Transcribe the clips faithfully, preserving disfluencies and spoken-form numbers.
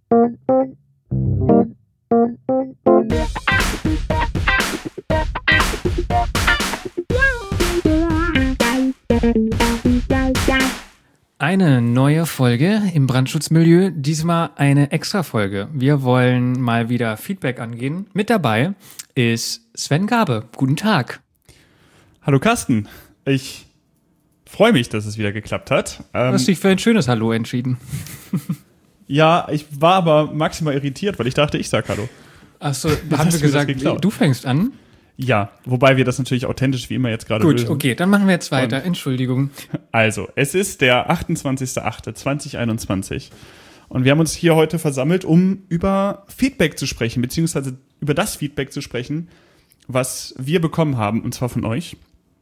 Eine neue Folge im Brandschutzmilieu, diesmal eine Extra-Folge. Wir wollen mal wieder Feedback angehen. Mit dabei ist Sven Gabe. Guten Tag. Hallo Carsten, ich freue mich, dass es wieder geklappt hat. Du hast dich für ein schönes Hallo entschieden. Ja, ich war aber maximal irritiert, weil ich dachte, ich sag Hallo. Achso, haben wir gesagt, du fängst an? Ja, wobei wir das natürlich authentisch wie immer jetzt gerade Gut, lösen. okay, dann machen wir jetzt weiter. Und Entschuldigung. Also, es ist der achtundzwanzigster achte zweitausendeinundzwanzig und wir haben uns hier heute versammelt, um über Feedback zu sprechen, beziehungsweise über das Feedback zu sprechen, was wir bekommen haben, und zwar von euch.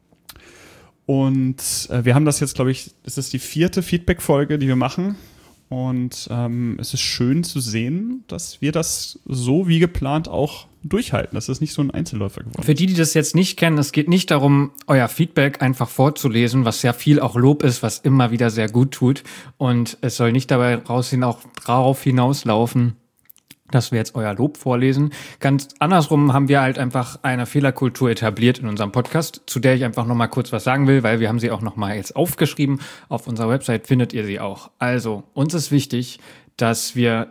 Und äh, wir haben das jetzt, glaube ich, es ist die vierte Feedback-Folge, die wir machen. Und ähm, es ist schön zu sehen, dass wir das so wie geplant auch durchhalten. Das ist nicht so ein Einzelläufer geworden. Für die, die das jetzt nicht kennen, es geht nicht darum, euer Feedback einfach vorzulesen, was sehr viel auch Lob ist, was immer wieder sehr gut tut. Und es soll nicht dabei raus hin auch darauf hinauslaufen, dass wir jetzt euer Lob vorlesen. Ganz andersrum haben wir halt einfach eine Fehlerkultur etabliert in unserem Podcast, zu der ich einfach noch mal kurz was sagen will, weil wir haben sie auch noch mal jetzt aufgeschrieben. Auf unserer Website findet ihr sie auch. Also, uns ist wichtig, dass wir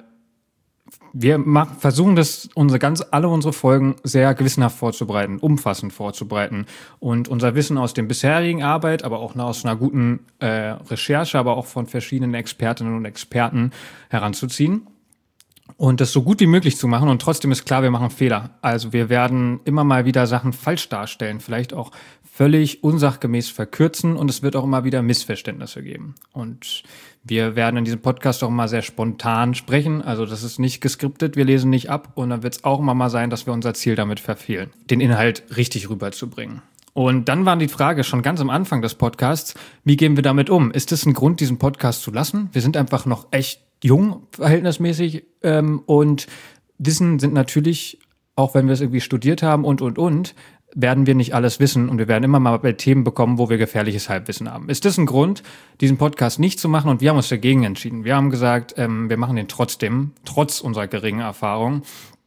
wir machen, versuchen, das unsere ganz alle unsere Folgen sehr gewissenhaft vorzubereiten, umfassend vorzubereiten und unser Wissen aus dem bisherigen Arbeit, aber auch aus einer guten äh, Recherche, aber auch von verschiedenen Expertinnen und Experten heranzuziehen. Und das so gut wie möglich zu machen. Und trotzdem ist klar, wir machen Fehler. Also wir werden immer mal wieder Sachen falsch darstellen, vielleicht auch völlig unsachgemäß verkürzen. Und es wird auch immer wieder Missverständnisse geben. Und wir werden in diesem Podcast auch immer sehr spontan sprechen. Also das ist nicht geskriptet, wir lesen nicht ab. Und dann wird es auch immer mal sein, dass wir unser Ziel damit verfehlen, den Inhalt richtig rüberzubringen. Und dann war die Frage schon ganz am Anfang des Podcasts, wie gehen wir damit um? Ist das ein Grund, diesen Podcast zu lassen? Wir sind einfach noch echt jung, verhältnismäßig, ähm, und Wissen sind natürlich, auch wenn wir es irgendwie studiert haben und, und, und, werden wir nicht alles wissen und wir werden immer mal bei Themen bekommen, wo wir gefährliches Halbwissen haben. Ist das ein Grund, diesen Podcast nicht zu machen? Und wir haben uns dagegen entschieden. Wir haben gesagt, ähm, wir machen den trotzdem, trotz unserer geringen Erfahrung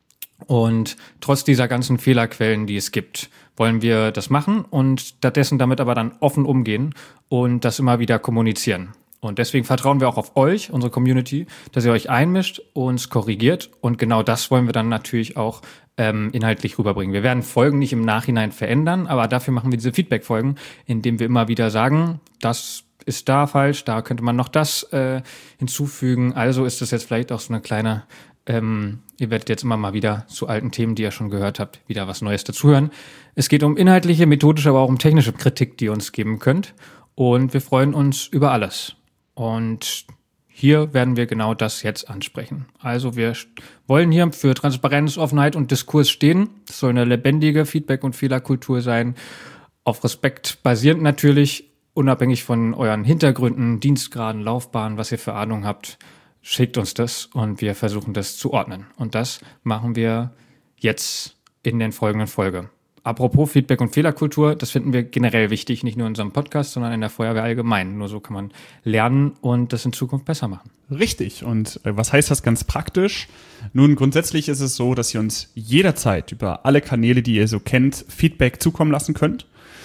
und trotz dieser ganzen Fehlerquellen, die es gibt, wollen wir das machen und stattdessen damit aber dann offen umgehen und das immer wieder kommunizieren. Und deswegen vertrauen wir auch auf euch, unsere Community, dass ihr euch einmischt, uns korrigiert. Und genau das wollen wir dann natürlich auch ähm, inhaltlich rüberbringen. Wir werden Folgen nicht im Nachhinein verändern, aber dafür machen wir diese Feedback-Folgen, indem wir immer wieder sagen, das ist da falsch, da könnte man noch das äh, hinzufügen. Also ist das jetzt vielleicht auch so eine kleine, ähm, ihr werdet jetzt immer mal wieder zu alten Themen, die ihr schon gehört habt, wieder was Neues dazuhören. Es geht um inhaltliche, methodische, aber auch um technische Kritik, die ihr uns geben könnt. Und wir freuen uns über alles. Und hier werden wir genau das jetzt ansprechen. Also wir wollen hier für Transparenz, Offenheit und Diskurs stehen. Es soll eine lebendige Feedback- und Fehlerkultur sein. Auf Respekt basierend natürlich, unabhängig von euren Hintergründen, Dienstgraden, Laufbahnen, was ihr für Ahnung habt. Schickt uns das und wir versuchen das zu ordnen. Und das machen wir jetzt in den folgenden Folgen. Apropos Feedback und Fehlerkultur, das finden wir generell wichtig, nicht nur in unserem Podcast, sondern in der Feuerwehr allgemein. Nur so kann man lernen und das in Zukunft besser machen. Richtig. Und äh, was heißt das ganz praktisch? Nun, grundsätzlich ist es so, dass ihr uns jederzeit über alle Kanäle, die ihr so kennt, Feedback zukommen lassen könnt.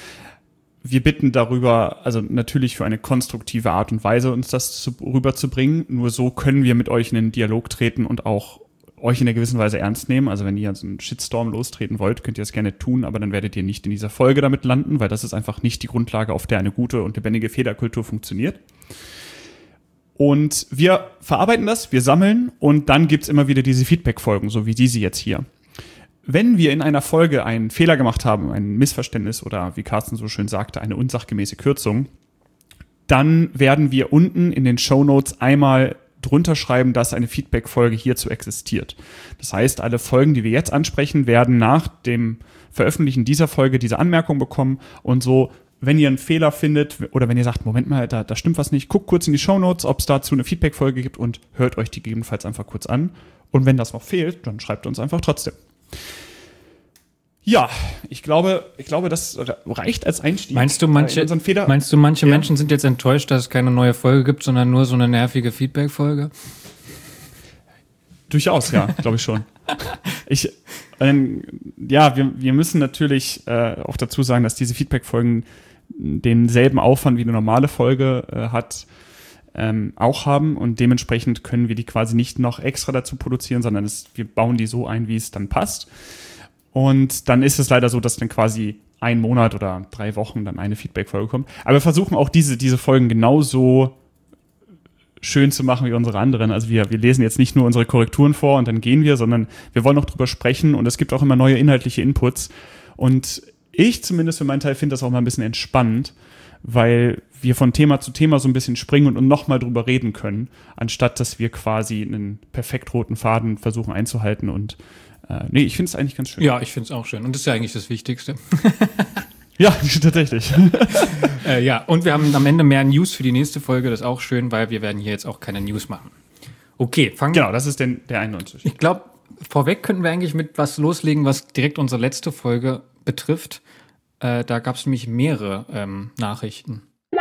Wir bitten darüber, also natürlich für eine konstruktive Art und Weise, uns das zu, rüberzubringen. Nur so können wir mit euch in den Dialog treten und auch euch in einer gewissen Weise ernst nehmen. Also wenn ihr so einen Shitstorm lostreten wollt, könnt ihr das gerne tun, aber dann werdet ihr nicht in dieser Folge damit landen, weil das ist einfach nicht die Grundlage, auf der eine gute und lebendige Fehlerkultur funktioniert. Und wir verarbeiten das, wir sammeln und dann gibt's immer wieder diese Feedback-Folgen, so wie diese jetzt hier. Wenn wir in einer Folge einen Fehler gemacht haben, ein Missverständnis oder wie Carsten so schön sagte, eine unsachgemäße Kürzung, dann werden wir unten in den Shownotes einmal drunter schreiben, dass eine Feedback-Folge hierzu existiert. Das heißt, alle Folgen, die wir jetzt ansprechen, werden nach dem Veröffentlichen dieser Folge diese Anmerkung bekommen und so, wenn ihr einen Fehler findet oder wenn ihr sagt, Moment mal, da, da stimmt was nicht, guckt kurz in die Shownotes, ob es dazu eine Feedback-Folge gibt und hört euch die gegebenenfalls einfach kurz an. Und wenn das noch fehlt, dann schreibt uns einfach trotzdem. Ja, ich glaube, ich glaube, das reicht als Einstieg. Meinst du, manche, meinst du, manche ja. Menschen sind jetzt enttäuscht, dass es keine neue Folge gibt, sondern nur so eine nervige Feedback-Folge? Durchaus, ja, glaube ich schon. Ich, ähm, ja, wir, wir müssen natürlich äh, auch dazu sagen, dass diese Feedback-Folgen denselben Aufwand wie eine normale Folge äh, hat, ähm, auch haben und dementsprechend können wir die quasi nicht noch extra dazu produzieren, sondern es, wir bauen die so ein, wie es dann passt. Und dann ist es leider so, dass dann quasi ein Monat oder drei Wochen dann eine Feedback-Folge kommt. Aber wir versuchen auch diese, diese Folgen genauso schön zu machen wie unsere anderen. Also wir, wir lesen jetzt nicht nur unsere Korrekturen vor und dann gehen wir, sondern wir wollen auch drüber sprechen und es gibt auch immer neue inhaltliche Inputs. Und ich zumindest für meinen Teil finde das auch mal ein bisschen entspannend, weil wir von Thema zu Thema so ein bisschen springen und, und nochmal drüber reden können, anstatt dass wir quasi einen perfekt roten Faden versuchen einzuhalten. Und äh, nee, ich finde es eigentlich ganz schön. Ja, ich finde es auch schön. Und das ist ja eigentlich das Wichtigste. Ja, tatsächlich. äh, ja, und wir haben am Ende mehr News für die nächste Folge. Das ist auch schön, weil wir werden hier jetzt auch keine News machen. Okay, fangen wir an. Genau, das ist den, der eine Unterschied. Ich glaube, vorweg könnten wir eigentlich mit was loslegen, was direkt unsere letzte Folge betrifft. Äh, da gab es nämlich mehrere ähm, Nachrichten.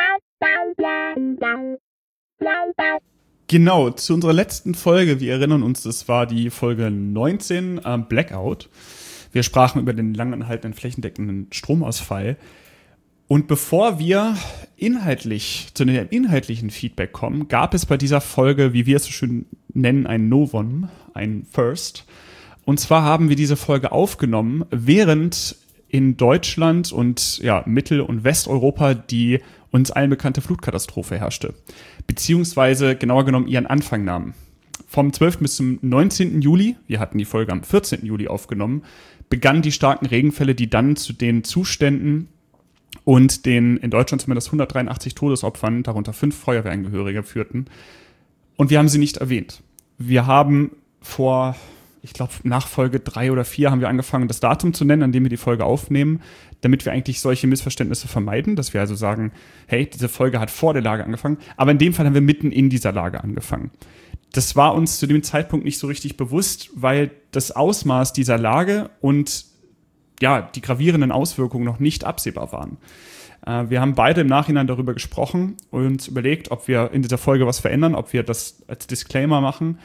Genau, zu unserer letzten Folge, wir erinnern uns, das war die Folge neunzehn, äh, Blackout. Wir sprachen über den langanhaltenden flächendeckenden Stromausfall. Und bevor wir inhaltlich zu dem inhaltlichen Feedback kommen, gab es bei dieser Folge, wie wir es so schön nennen, ein Novum, ein First. Und zwar haben wir diese Folge aufgenommen, während in Deutschland und ja, Mittel- und Westeuropa die uns allen bekannte Flutkatastrophe herrschte. Beziehungsweise genauer genommen ihren Anfang nahm. Vom zwölften bis zum neunzehnten Juli, wir hatten die Folge am vierzehnten Juli aufgenommen, begannen die starken Regenfälle, die dann zu den Zuständen und den in Deutschland zumindest hundertdreiundachtzig Todesopfern, darunter fünf Feuerwehrangehörige, führten. Und wir haben sie nicht erwähnt. Wir haben vor, ich glaube, nach Folge drei oder vier haben wir angefangen, das Datum zu nennen, an dem wir die Folge aufnehmen, damit wir eigentlich solche Missverständnisse vermeiden, dass wir also sagen, hey, diese Folge hat vor der Lage angefangen, aber in dem Fall haben wir mitten in dieser Lage angefangen. Das war uns zu dem Zeitpunkt nicht so richtig bewusst, weil das Ausmaß dieser Lage und ja, die gravierenden Auswirkungen noch nicht absehbar waren. Äh, wir haben beide im Nachhinein darüber gesprochen und uns überlegt, ob wir in dieser Folge was verändern, ob wir das als Disclaimer machen,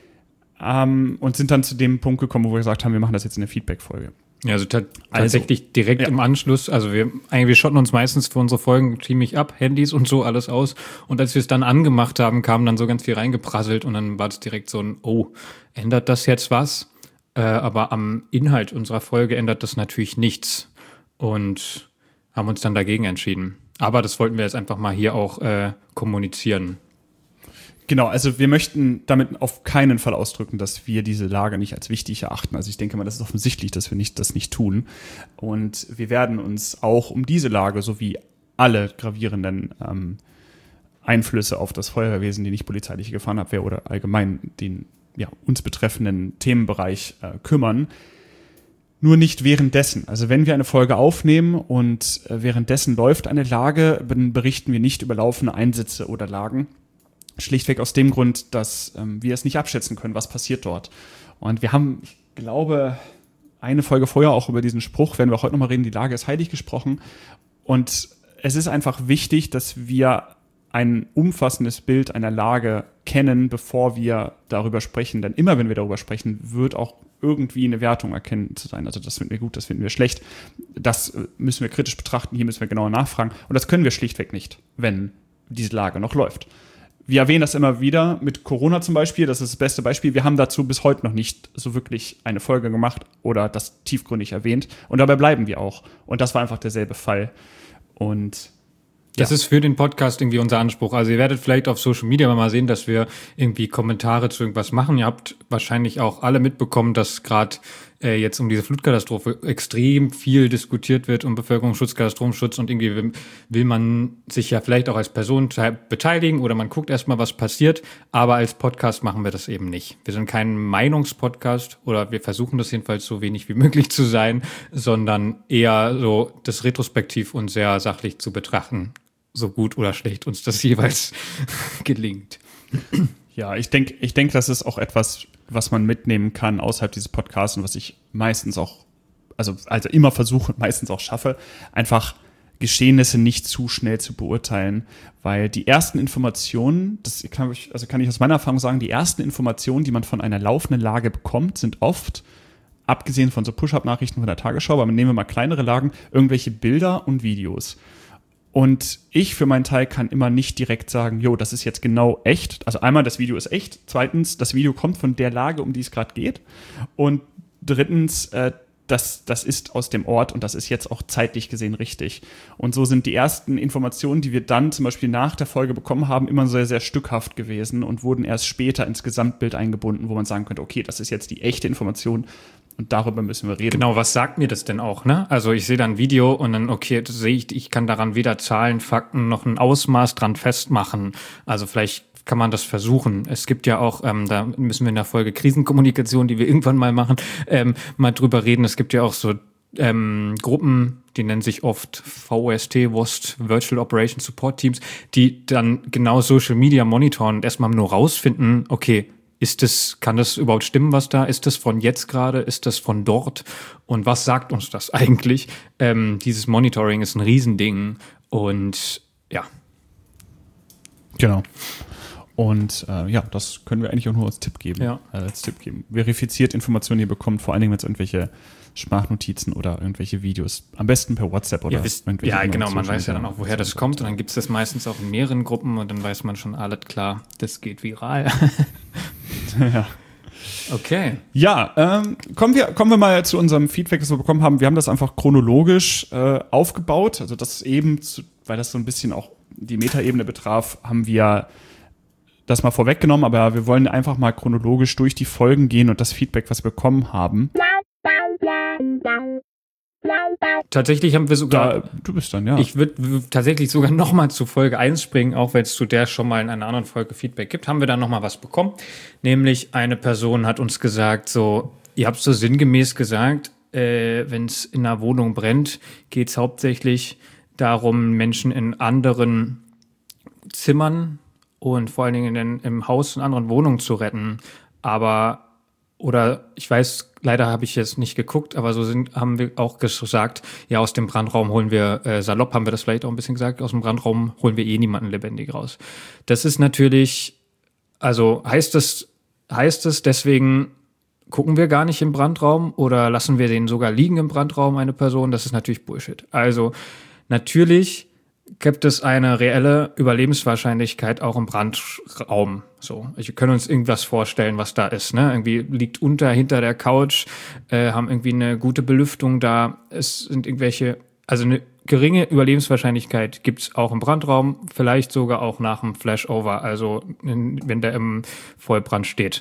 ähm, und sind dann zu dem Punkt gekommen, wo wir gesagt haben, wir machen das jetzt in der Feedback-Folge. Ja, also ta- tatsächlich also, direkt ja. im Anschluss. Also wir eigentlich wir schotten uns meistens für unsere Folgen ziemlich ab, Handys und so alles aus. Und als wir es dann angemacht haben, kam dann so ganz viel reingeprasselt und dann war es direkt so ein, oh, ändert das jetzt was? Äh, aber am Inhalt unserer Folge ändert das natürlich nichts und haben uns dann dagegen entschieden. Aber das wollten wir jetzt einfach mal hier auch äh, kommunizieren. Genau, also wir möchten damit auf keinen Fall ausdrücken, dass wir diese Lage nicht als wichtig erachten. Also ich denke mal, das ist offensichtlich, dass wir nicht, das nicht tun. Und wir werden uns auch um diese Lage sowie alle gravierenden ähm, Einflüsse auf das Feuerwehrwesen, die nicht polizeiliche Gefahrenabwehr oder allgemein den ja, uns betreffenden Themenbereich äh, kümmern. Nur nicht währenddessen. Also wenn wir eine Folge aufnehmen und äh, währenddessen läuft eine Lage, dann berichten wir nicht über laufende Einsätze oder Lagen. Schlichtweg aus dem Grund, dass ähm, wir es nicht abschätzen können, was passiert dort. Und wir haben, ich glaube, eine Folge vorher auch über diesen Spruch, werden wir auch heute nochmal reden, die Lage ist heilig gesprochen. Und es ist einfach wichtig, dass wir ein umfassendes Bild einer Lage kennen, bevor wir darüber sprechen. Denn immer, wenn wir darüber sprechen, wird auch irgendwie eine Wertung erkennen zu sein. Also das finden wir gut, das finden wir schlecht. Das müssen wir kritisch betrachten, hier müssen wir genauer nachfragen. Und das können wir schlichtweg nicht, wenn diese Lage noch läuft. Wir erwähnen das immer wieder mit Corona zum Beispiel, das ist das beste Beispiel. Wir haben dazu bis heute noch nicht so wirklich eine Folge gemacht oder das tiefgründig erwähnt. Und dabei bleiben wir auch. Und das war einfach derselbe Fall. Und das ja. ist für den Podcast irgendwie unser Anspruch. Also ihr werdet vielleicht auf Social Media mal sehen, dass wir irgendwie Kommentare zu irgendwas machen. Ihr habt wahrscheinlich auch alle mitbekommen, dass gerade äh, jetzt um diese Flutkatastrophe extrem viel diskutiert wird, um Bevölkerungsschutz, Katastrophenschutz und irgendwie will, will man sich ja vielleicht auch als Person beteiligen oder man guckt erstmal, was passiert. Aber als Podcast machen wir das eben nicht. Wir sind kein Meinungspodcast oder wir versuchen das jedenfalls so wenig wie möglich zu sein, sondern eher so das retrospektiv und sehr sachlich zu betrachten. So gut oder schlecht uns das jeweils gelingt. Ja, ich denke, ich denke, das ist auch etwas, was man mitnehmen kann außerhalb dieses Podcasts und was ich meistens auch, also, also immer versuche und meistens auch schaffe, einfach Geschehnisse nicht zu schnell zu beurteilen, weil die ersten Informationen, das kann ich, also kann ich aus meiner Erfahrung sagen, die ersten Informationen, die man von einer laufenden Lage bekommt, sind oft, abgesehen von so Push-Up-Nachrichten von der Tagesschau, aber nehmen wir mal kleinere Lagen, irgendwelche Bilder und Videos. Und ich für meinen Teil kann immer nicht direkt sagen, jo, das ist jetzt genau echt. Also einmal, das Video ist echt. Zweitens, das Video kommt von der Lage, um die es gerade geht. Und drittens, äh, das, das ist aus dem Ort und das ist jetzt auch zeitlich gesehen richtig. Und so sind die ersten Informationen, die wir dann zum Beispiel nach der Folge bekommen haben, immer sehr, sehr stückhaft gewesen und wurden erst später ins Gesamtbild eingebunden, wo man sagen könnte, okay, das ist jetzt die echte Information und darüber müssen wir reden. Genau, was sagt mir das denn auch, ne? Also ich sehe dann ein Video und dann, okay, das sehe ich, ich kann daran weder Zahlen, Fakten noch ein Ausmaß dran festmachen. Also vielleicht kann man das versuchen. Es gibt ja auch, ähm, da müssen wir in der Folge Krisenkommunikation, die wir irgendwann mal machen, ähm, mal drüber reden. Es gibt ja auch so ähm, Gruppen, die nennen sich oft V O S T, W O S T, Virtual Operation Support Teams, die dann genau Social Media monitoren und erstmal nur rausfinden, okay, ist das, kann das überhaupt stimmen, was da? Ist das von jetzt gerade? Ist das von dort? Und was sagt uns das eigentlich? Ähm, dieses Monitoring ist ein Riesending und ja. Genau. Und äh, ja, das können wir eigentlich auch nur als Tipp geben. Ja. Äh, als Tipp geben. Verifiziert Informationen, die ihr bekommt, vor allen Dingen, wenn es irgendwelche Sprachnotizen oder irgendwelche Videos, am besten per WhatsApp oder ja, wisst, irgendwelche ja, genau, man Social weiß ja dann auch, woher das kommt und dann gibt es das meistens auch in mehreren Gruppen und dann weiß man schon, alles klar, das geht viral. Ja. Okay. Ja, ähm, kommen wir kommen wir mal zu unserem Feedback, das wir bekommen haben. Wir haben das einfach chronologisch äh, aufgebaut. Also das eben, zu, weil das so ein bisschen auch die Metaebene betraf, haben wir das mal vorweggenommen, aber wir wollen einfach mal chronologisch durch die Folgen gehen und das Feedback, was wir bekommen haben. Tatsächlich haben wir sogar, Da, du bist dann, ja. ich würde tatsächlich sogar nochmal zu Folge eins springen, auch wenn es zu der schon mal in einer anderen Folge Feedback gibt, haben wir dann nochmal was bekommen. Nämlich eine Person hat uns gesagt, so, ihr habt so sinngemäß gesagt, äh, wenn es in einer Wohnung brennt, geht es hauptsächlich darum, Menschen in anderen Zimmern und vor allen Dingen in, im Haus in anderen Wohnungen zu retten. Aber oder ich weiß, leider habe ich jetzt nicht geguckt, aber so sind, haben wir auch gesagt, ja, aus dem Brandraum holen wir, äh, salopp haben wir das vielleicht auch ein bisschen gesagt, aus dem Brandraum holen wir eh niemanden lebendig raus. Das ist natürlich, also heißt das, heißt es, deswegen gucken wir gar nicht im Brandraum oder lassen wir den sogar liegen im Brandraum, eine Person? Das ist natürlich Bullshit. Also natürlich gibt es eine reelle Überlebenswahrscheinlichkeit auch im Brandraum. So, wir können uns irgendwas vorstellen, was da ist. Ne? Irgendwie liegt unter, hinter der Couch, äh, haben irgendwie eine gute Belüftung da. Es sind irgendwelche, also eine geringe Überlebenswahrscheinlichkeit gibt's auch im Brandraum, vielleicht sogar auch nach dem Flashover, also in, wenn der im Vollbrand steht.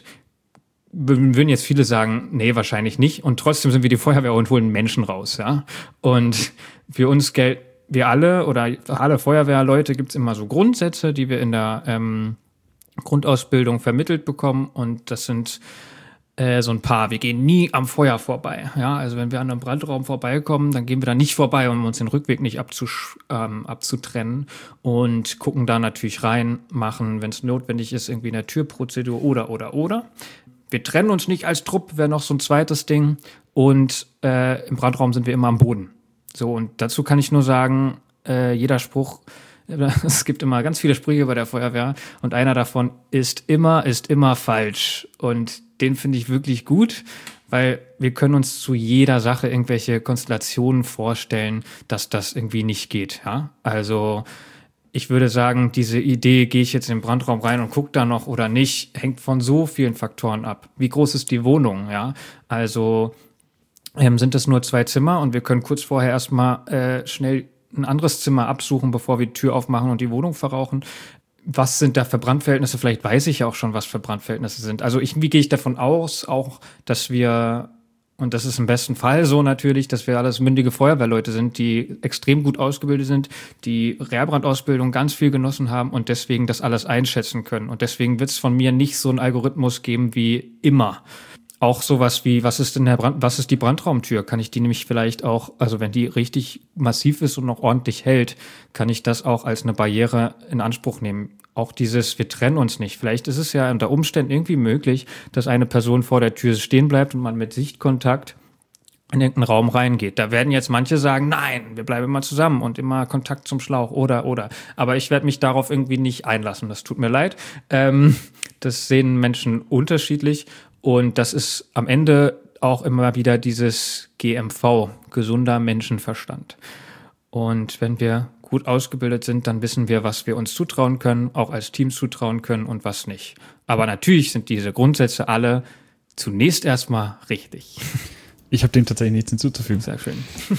Würden jetzt viele sagen, nee, wahrscheinlich nicht. Und trotzdem sind wir die Feuerwehr und holen Menschen raus. Ja, und für uns gilt, wir alle oder alle Feuerwehrleute gibt's immer so Grundsätze, die wir in der ähm, Grundausbildung vermittelt bekommen und das sind äh, so ein paar. Wir gehen nie am Feuer vorbei. Ja, also wenn wir an einem Brandraum vorbeikommen, dann gehen wir da nicht vorbei, um uns den Rückweg nicht abzusch- ähm, abzutrennen und gucken da natürlich rein, machen, wenn es notwendig ist, irgendwie eine Türprozedur oder, oder, oder. Wir trennen uns nicht als Trupp, wäre noch so ein zweites Ding und äh, im Brandraum sind wir immer am Boden. So, und dazu kann ich nur sagen, äh, jeder Spruch, es gibt immer ganz viele Sprüche bei der Feuerwehr und einer davon ist immer, ist immer falsch. Und den finde ich wirklich gut, weil wir können uns zu jeder Sache irgendwelche Konstellationen vorstellen, dass das irgendwie nicht geht. Ja? Also ich würde sagen, diese Idee, gehe ich jetzt in den Brandraum rein und gucke da noch oder nicht, hängt von so vielen Faktoren ab. Wie groß ist die Wohnung? Ja, also Ähm, sind es nur zwei Zimmer und wir können kurz vorher erstmal äh, schnell ein anderes Zimmer absuchen, bevor wir die Tür aufmachen und die Wohnung verrauchen. Was sind da für Brandverhältnisse? Vielleicht weiß ich ja auch schon, was für Brandverhältnisse sind. Also ich, wie gehe ich davon aus, auch, dass wir, und das ist im besten Fall so natürlich, dass wir alles mündige Feuerwehrleute sind, die extrem gut ausgebildet sind, die Reha-Brandausbildung ganz viel genossen haben und deswegen das alles einschätzen können. Und deswegen wird es von mir nicht so einen Algorithmus geben wie immer. Auch sowas wie, was ist denn der Brand, was ist die Brandraumtür? Kann ich die nämlich vielleicht auch, also wenn die richtig massiv ist und noch ordentlich hält, kann ich das auch als eine Barriere in Anspruch nehmen. Auch dieses, wir trennen uns nicht. Vielleicht ist es ja unter Umständen irgendwie möglich, dass eine Person vor der Tür stehen bleibt und man mit Sichtkontakt in irgendeinen Raum reingeht. Da werden jetzt manche sagen, nein, wir bleiben immer zusammen und immer Kontakt zum Schlauch oder, oder. Aber ich werde mich darauf irgendwie nicht einlassen. Das tut mir leid. Ähm, das sehen Menschen unterschiedlich und das ist am Ende auch immer wieder dieses G M V, gesunder Menschenverstand. Und wenn wir gut ausgebildet sind, dann wissen wir, was wir uns zutrauen können, auch als Team zutrauen können und was nicht. Aber natürlich sind diese Grundsätze alle zunächst erstmal richtig. Ich habe dem tatsächlich nichts hinzuzufügen. Sehr schön.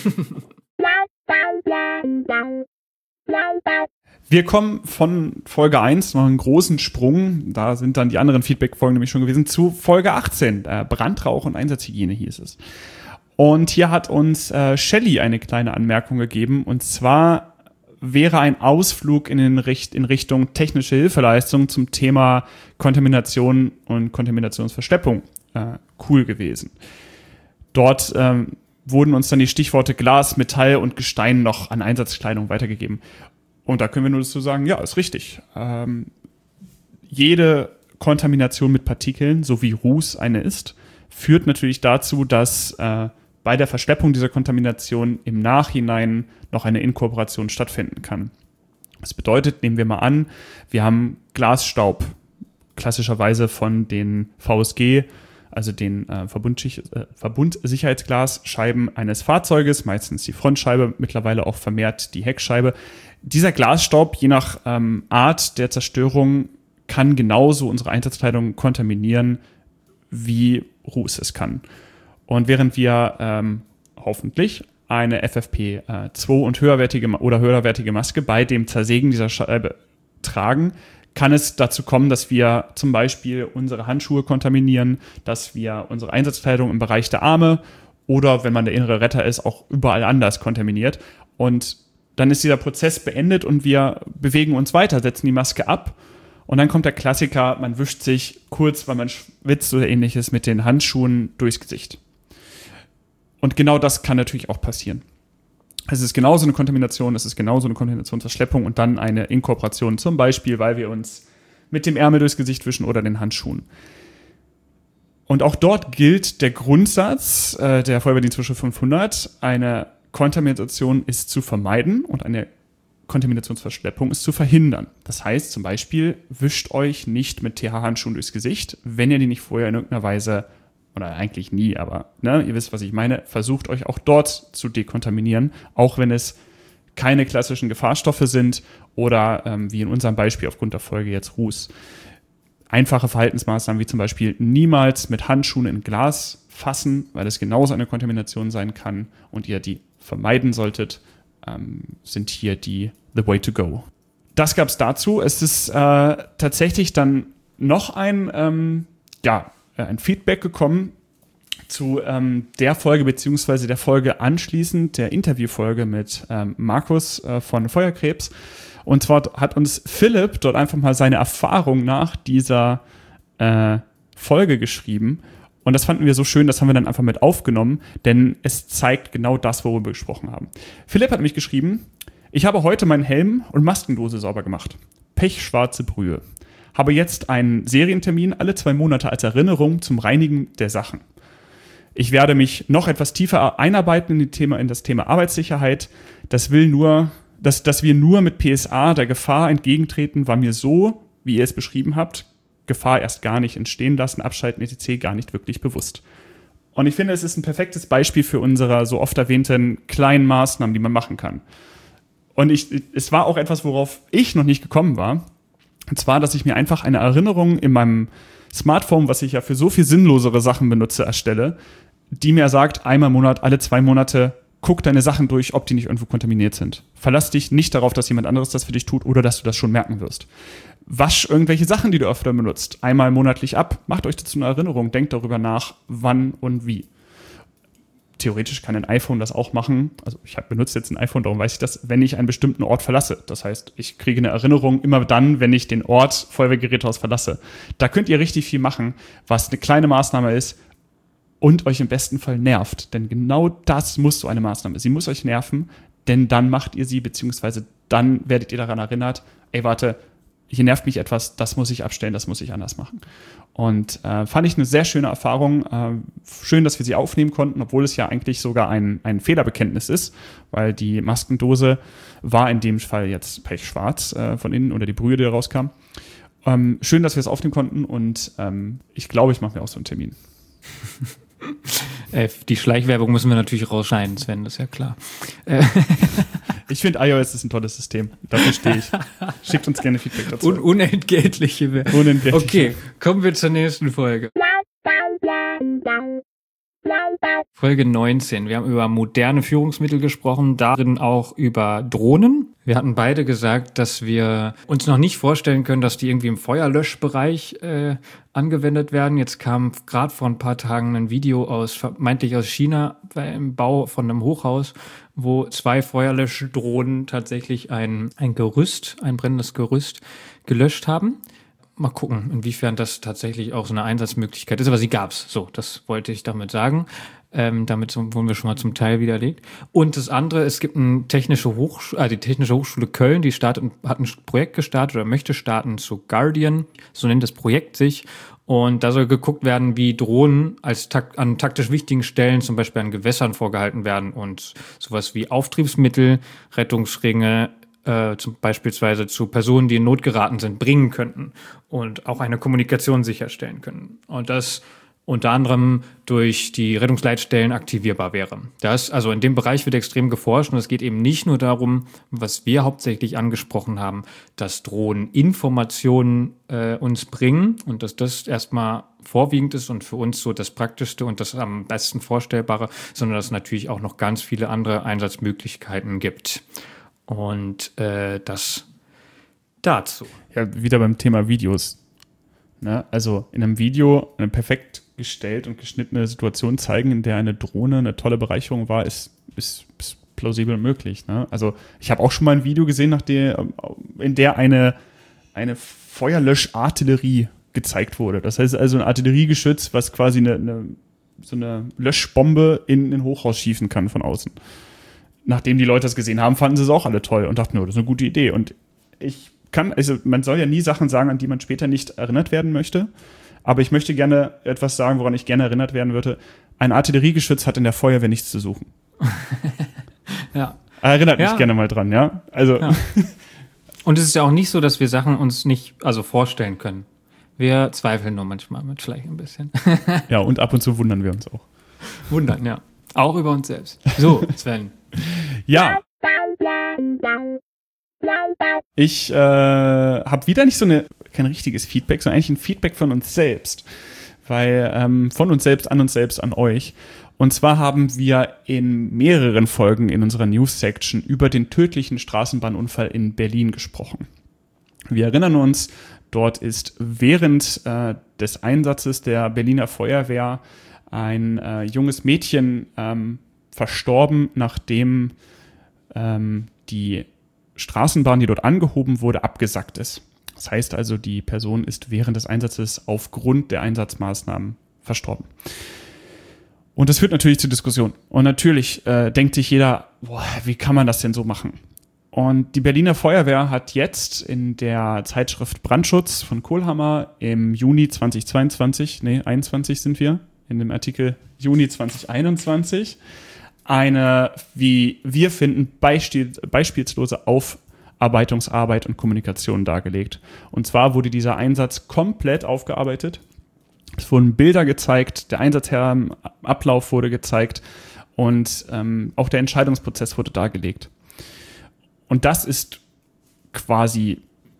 Wir kommen von Folge eins, noch einen großen Sprung, da sind dann die anderen Feedback-Folgen nämlich schon gewesen, zu Folge achtzehn, äh, Brandrauch und Einsatzhygiene hieß es. Und hier hat uns äh, Shelly eine kleine Anmerkung gegeben, und zwar wäre ein Ausflug in, den Richt- in Richtung technische Hilfeleistung zum Thema Kontamination und Kontaminationsverschleppung äh, cool gewesen. Dort ähm, wurden uns dann die Stichworte Glas, Metall und Gestein noch an Einsatzkleidung weitergegeben. Und da können wir nur dazu sagen, ja, ist richtig. Ähm, jede Kontamination mit Partikeln, so wie Ruß eine ist, führt natürlich dazu, dass äh, bei der Verschleppung dieser Kontamination im Nachhinein noch eine Inkorporation stattfinden kann. Das bedeutet, nehmen wir mal an, wir haben Glasstaub, klassischerweise von den V S G, also den äh, Verbundsich- äh, Verbundsicherheitsglasscheiben eines Fahrzeuges, meistens die Frontscheibe, mittlerweile auch vermehrt die Heckscheibe. Dieser Glasstaub, je nach ähm, Art der Zerstörung, kann genauso unsere Einsatzkleidung kontaminieren, wie Ruß es kann. Und während wir ähm, hoffentlich eine F F P zwei und höherwertige oder höherwertige Maske bei dem Zersägen dieser Scheibe tragen, kann es dazu kommen, dass wir zum Beispiel unsere Handschuhe kontaminieren, dass wir unsere Einsatzkleidung im Bereich der Arme oder, wenn man der innere Retter ist, auch überall anders kontaminiert. Und dann ist dieser Prozess beendet und wir bewegen uns weiter, setzen die Maske ab. Und dann kommt der Klassiker, man wischt sich kurz, weil man schwitzt oder ähnliches, mit den Handschuhen durchs Gesicht. Und genau das kann natürlich auch passieren. Es ist genauso eine Kontamination, es ist genauso eine Kontaminationsverschleppung und dann eine Inkorporation, zum Beispiel, weil wir uns mit dem Ärmel durchs Gesicht wischen oder den Handschuhen. Und auch dort gilt der Grundsatz äh, der Feuerwehrdienstvorschrift fünfhundert, eine Kontamination ist zu vermeiden und eine Kontaminationsverschleppung ist zu verhindern. Das heißt zum Beispiel, wischt euch nicht mit T H-Handschuhen durchs Gesicht, wenn ihr die nicht vorher in irgendeiner Weise, oder eigentlich nie, aber ne, ihr wisst, was ich meine, versucht euch auch dort zu dekontaminieren, auch wenn es keine klassischen Gefahrstoffe sind oder ähm, wie in unserem Beispiel aufgrund der Folge jetzt Ruß. Einfache Verhaltensmaßnahmen wie zum Beispiel niemals mit Handschuhen in Glas fassen, weil es genauso eine Kontamination sein kann und ihr die vermeiden solltet, ähm, sind hier die the way to go. Das gab es dazu. Es ist äh, tatsächlich dann noch ein, ähm, ja, ein Feedback gekommen zu ähm, der Folge beziehungsweise der Folge anschließend, der Interviewfolge mit ähm, Markus äh, von Feuerkrebs. Und zwar hat uns Philipp dort einfach mal seine Erfahrung nach dieser äh, Folge geschrieben. Und das fanden wir so schön, das haben wir dann einfach mit aufgenommen, denn es zeigt genau das, worüber wir gesprochen haben. Philipp hat mich geschrieben, ich habe heute meinen Helm und Maskendose sauber gemacht. Pechschwarze Brühe. Habe jetzt einen Serientermin alle zwei Monate als Erinnerung zum Reinigen der Sachen. Ich werde mich noch etwas tiefer einarbeiten in, die Thema, in das Thema Arbeitssicherheit. Das will nur, dass, dass wir nur mit P S A der Gefahr entgegentreten, war mir so, wie ihr es beschrieben habt, Gefahr erst gar nicht entstehen lassen, abschalten, et cetera gar nicht wirklich bewusst. Und ich finde, es ist ein perfektes Beispiel für unsere so oft erwähnten kleinen Maßnahmen, die man machen kann. Und ich, es war auch etwas, worauf ich noch nicht gekommen war. Und zwar, dass ich mir einfach eine Erinnerung in meinem Smartphone, was ich ja für so viel sinnlosere Sachen benutze, erstelle, die mir sagt, einmal im Monat, alle zwei Monate, guck deine Sachen durch, ob die nicht irgendwo kontaminiert sind. Verlass dich nicht darauf, dass jemand anderes das für dich tut oder dass du das schon merken wirst. Wasch irgendwelche Sachen, die du öfter benutzt, einmal monatlich ab. Macht euch dazu eine Erinnerung, denkt darüber nach, wann und wie. Theoretisch kann ein iPhone das auch machen. Also ich benutze jetzt ein iPhone, darum weiß ich das, wenn ich einen bestimmten Ort verlasse. Das heißt, ich kriege eine Erinnerung immer dann, wenn ich den Ort Feuerwehrgerätehaus verlasse. Da könnt ihr richtig viel machen, was eine kleine Maßnahme ist und euch im besten Fall nervt. Denn genau das muss so eine Maßnahme. Sie muss euch nerven, denn dann macht ihr sie, beziehungsweise dann werdet ihr daran erinnert, ey, warte, hier nervt mich etwas, das muss ich abstellen, das muss ich anders machen. Und äh, fand ich eine sehr schöne Erfahrung. Äh, schön, dass wir sie aufnehmen konnten, obwohl es ja eigentlich sogar ein, ein Fehlerbekenntnis ist, weil die Maskendose war in dem Fall jetzt pechschwarz äh, von innen oder die Brühe, die da rauskam. Ähm, schön, dass wir es aufnehmen konnten und ähm, ich glaube, ich mache mir auch so einen Termin. äh, die Schleichwerbung müssen wir natürlich rausschneiden, Sven, das ist ja klar. Äh. Ich finde, iOS ist ein tolles System. Dafür stehe ich. Schickt uns gerne Feedback dazu. Un- unentgeltliche Werbung. Unentgeltliche. Okay, kommen wir zur nächsten Folge. Folge neunzehn. Wir haben über moderne Führungsmittel gesprochen, darin auch über Drohnen. Wir hatten beide gesagt, dass wir uns noch nicht vorstellen können, dass die irgendwie im Feuerlöschbereich äh, angewendet werden. Jetzt kam gerade vor ein paar Tagen ein Video aus, vermeintlich aus China, im Bau von einem Hochhaus, wo zwei Feuerlöschdrohnen tatsächlich ein, ein Gerüst, ein brennendes Gerüst gelöscht haben. Mal gucken, inwiefern das tatsächlich auch so eine Einsatzmöglichkeit ist, aber sie gab's. So, das wollte ich damit sagen. Ähm, damit wurden wir schon mal zum Teil widerlegt. Und das andere, es gibt eine technische Hochschule, äh, die Technische Hochschule Köln, die startet, hat ein Projekt gestartet oder möchte starten zu Guardian, so nennt das Projekt sich. Und da soll geguckt werden, wie Drohnen als takt, an taktisch wichtigen Stellen, zum Beispiel an Gewässern, vorgehalten werden und sowas wie Auftriebsmittel, Rettungsringe, Äh, zum beispielsweise zu Personen, die in Not geraten sind, bringen könnten und auch eine Kommunikation sicherstellen können. Und das unter anderem durch die Rettungsleitstellen aktivierbar wäre. Das, also in dem Bereich wird extrem geforscht und es geht eben nicht nur darum, was wir hauptsächlich angesprochen haben, dass Drohnen Informationen äh, uns bringen und dass das erstmal vorwiegend ist und für uns so das Praktischste und das am besten Vorstellbare, sondern dass es natürlich auch noch ganz viele andere Einsatzmöglichkeiten gibt. Und äh, das dazu. Ja, wieder beim Thema Videos. Ne? Also in einem Video eine perfekt gestellt und geschnittene Situation zeigen, in der eine Drohne eine tolle Bereicherung war, ist, ist, ist plausibel möglich. Ne? Also ich habe auch schon mal ein Video gesehen, nach der, in der eine, eine Feuerlöschartillerie gezeigt wurde. Das heißt also ein Artilleriegeschütz, was quasi eine, eine, so eine Löschbombe in ein Hochhaus schießen kann von außen. Nachdem die Leute das gesehen haben, fanden sie es auch alle toll und dachten, oh, das ist eine gute Idee. Und ich kann, also man soll ja nie Sachen sagen, an die man später nicht erinnert werden möchte. Aber ich möchte gerne etwas sagen, woran ich gerne erinnert werden würde. Ein Artilleriegeschütz hat in der Feuerwehr nichts zu suchen. Ja. Erinnert mich ja. gerne mal dran, ja? Also. Ja. Und es ist ja auch nicht so, dass wir Sachen uns nicht, also vorstellen können. Wir zweifeln nur manchmal mit vielleicht ein bisschen. Ja, und ab und zu wundern wir uns auch. Wundern, ja. Auch über uns selbst. So, Sven. Ja. Ich äh, habe wieder nicht so eine, kein richtiges Feedback, sondern eigentlich ein Feedback von uns selbst. Weil ähm, von uns selbst an uns selbst an euch. Und zwar haben wir in mehreren Folgen in unserer News-Section über den tödlichen Straßenbahnunfall in Berlin gesprochen. Wir erinnern uns, dort ist während äh, des Einsatzes der Berliner Feuerwehr ein äh, junges Mädchen ähm, verstorben, nachdem ähm, die Straßenbahn, die dort angehoben wurde, abgesackt ist. Das heißt also, die Person ist während des Einsatzes aufgrund der Einsatzmaßnahmen verstorben. Und das führt natürlich zur Diskussion. Und natürlich äh, denkt sich jeder, boah, wie kann man das denn so machen? Und die Berliner Feuerwehr hat jetzt in der Zeitschrift Brandschutz von Kohlhammer im Juni zweitausendzweiundzwanzig, nee, einundzwanzig sind wir, in dem Artikel Juni zweitausendeinundzwanzig, eine, wie wir finden, beispiel, beispielslose Aufarbeitungsarbeit und Kommunikation dargelegt. Und zwar wurde dieser Einsatz komplett aufgearbeitet. Es wurden Bilder gezeigt, der Einsatzablauf wurde gezeigt und ähm, auch der Entscheidungsprozess wurde dargelegt. Und das ist quasi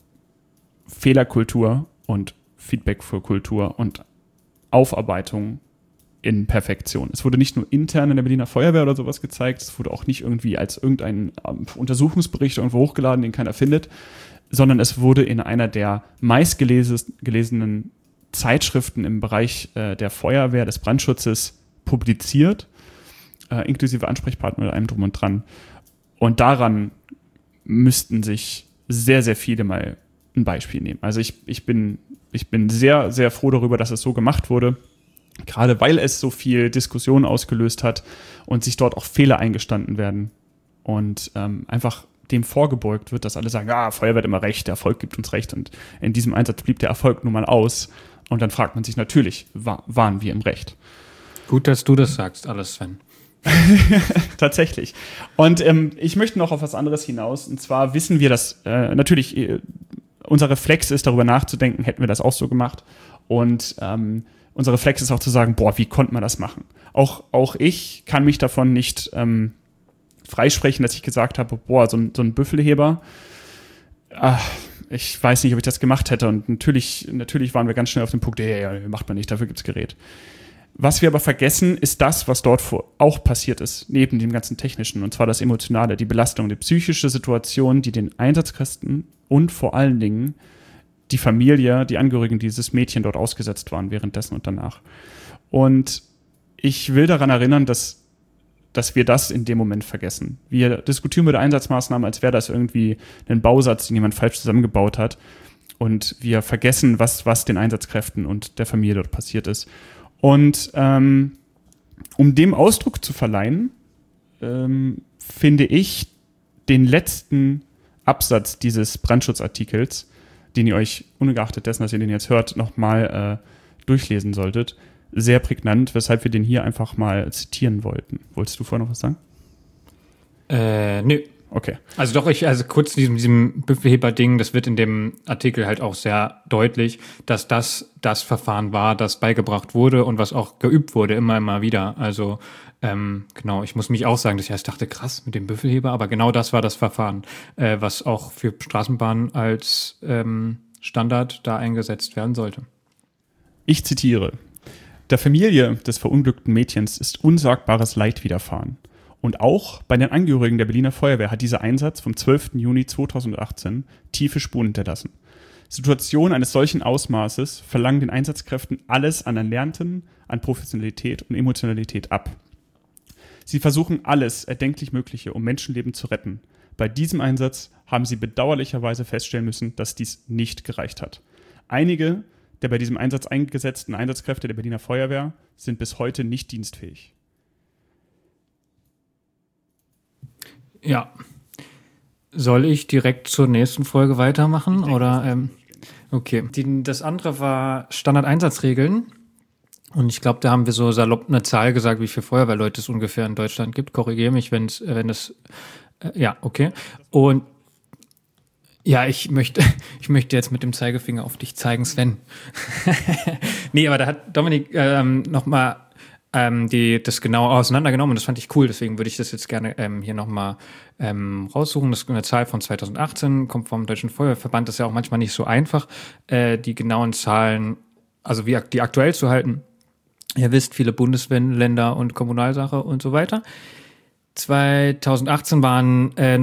Fehlerkultur und Feedback für Kultur und Aufarbeitung in Perfektion. Es wurde nicht nur intern in der Berliner Feuerwehr oder sowas gezeigt, es wurde auch nicht irgendwie als irgendein Untersuchungsbericht irgendwo hochgeladen, den keiner findet, sondern es wurde in einer der meistgelesenen Zeitschriften im Bereich äh, der Feuerwehr, des Brandschutzes publiziert, äh, inklusive Ansprechpartner mit allem drum und dran. Und daran müssten sich sehr, sehr viele mal ein Beispiel nehmen. Also ich, ich bin, ich bin sehr, sehr froh darüber, dass es so gemacht wurde, gerade weil es so viel Diskussion ausgelöst hat und sich dort auch Fehler eingestanden werden und ähm, einfach dem vorgebeugt wird, dass alle sagen, ah, Feuerwehr hat immer recht, der Erfolg gibt uns recht und in diesem Einsatz blieb der Erfolg nun mal aus Und dann fragt man sich natürlich, war, waren wir im Recht? Gut, dass du das sagst, alles, Sven. Tatsächlich. Und ähm, ich möchte noch auf was anderes hinaus. Und zwar wissen wir, dass äh, natürlich äh, unser Reflex ist, darüber nachzudenken, hätten wir das auch so gemacht. Und ähm, unser Reflex ist auch zu sagen, boah, wie konnte man das machen? Auch, auch ich kann mich davon nicht ähm, freisprechen, dass ich gesagt habe, boah, so ein, so ein Büffelheber, ach, ich weiß nicht, ob ich das gemacht hätte. Und natürlich, natürlich waren wir ganz schnell auf dem Punkt, ja, ja, macht man nicht, dafür gibt's Gerät. Was wir aber vergessen, ist das, was dort auch passiert ist, neben dem ganzen Technischen, und zwar das Emotionale, die Belastung, die psychische Situation, die den Einsatzkräften und vor allen Dingen die Familie, die Angehörigen dieses Mädchen dort ausgesetzt waren, währenddessen und danach. Und ich will daran erinnern, dass, dass wir das in dem Moment vergessen. Wir diskutieren über Einsatzmaßnahmen, als wäre das irgendwie ein Bausatz, den jemand falsch zusammengebaut hat. Und wir vergessen, was, was den Einsatzkräften und der Familie dort passiert ist. Und ähm, um dem Ausdruck zu verleihen, ähm, finde ich den letzten Absatz dieses Brandschutzartikels, den ihr euch, ungeachtet dessen, dass ihr den jetzt hört, nochmal äh, durchlesen solltet, sehr prägnant, weshalb wir den hier einfach mal zitieren wollten. Wolltest du vorher noch was sagen? Äh, nö. Okay. Also doch, ich, also kurz diesem, diesem Büffelheber-Ding, das wird in dem Artikel halt auch sehr deutlich, dass das das Verfahren war, das beigebracht wurde und was auch geübt wurde, immer, immer wieder. Also ähm, genau, ich muss mich auch sagen, dass ich erst dachte, krass, mit dem Büffelheber, aber genau das war das Verfahren, äh, was auch für Straßenbahnen als ähm, Standard da eingesetzt werden sollte. Ich zitiere: Der Familie des verunglückten Mädchens ist unsagbares Leid widerfahren. Und auch bei den Angehörigen der Berliner Feuerwehr hat dieser Einsatz vom zwölften Juni zweitausendachtzehn tiefe Spuren hinterlassen. Situationen eines solchen Ausmaßes verlangen den Einsatzkräften alles an Erlernten, an Professionalität und Emotionalität ab. Sie versuchen alles erdenklich Mögliche, um Menschenleben zu retten. Bei diesem Einsatz haben sie bedauerlicherweise feststellen müssen, dass dies nicht gereicht hat. Einige der bei diesem Einsatz eingesetzten Einsatzkräfte der Berliner Feuerwehr sind bis heute nicht dienstfähig. Ja. Soll ich direkt zur nächsten Folge weitermachen? Denke, oder ähm, okay. Die, das andere war Standardeinsatzregeln. Und ich glaube, da haben wir so salopp eine Zahl gesagt, wie viele Feuerwehrleute es ungefähr in Deutschland gibt. Korrigiere mich, wenn's, wenn es äh, ja, okay. Und ja, ich möchte, ich möchte jetzt mit dem Zeigefinger auf dich zeigen, Sven. Nee, aber da hat Dominik ähm, nochmal ähm, die, das genau auseinandergenommen und das fand ich cool, deswegen würde ich das jetzt gerne ähm, hier nochmal ähm, raussuchen. Das ist eine Zahl von zweitausendachtzehn, kommt vom Deutschen Feuerwehrverband, das ist ja auch manchmal nicht so einfach, äh, die genauen Zahlen, also wie die aktuell zu halten. Ihr wisst, viele Bundesländer und Kommunalsache und so weiter. zweitausendachtzehn waren äh,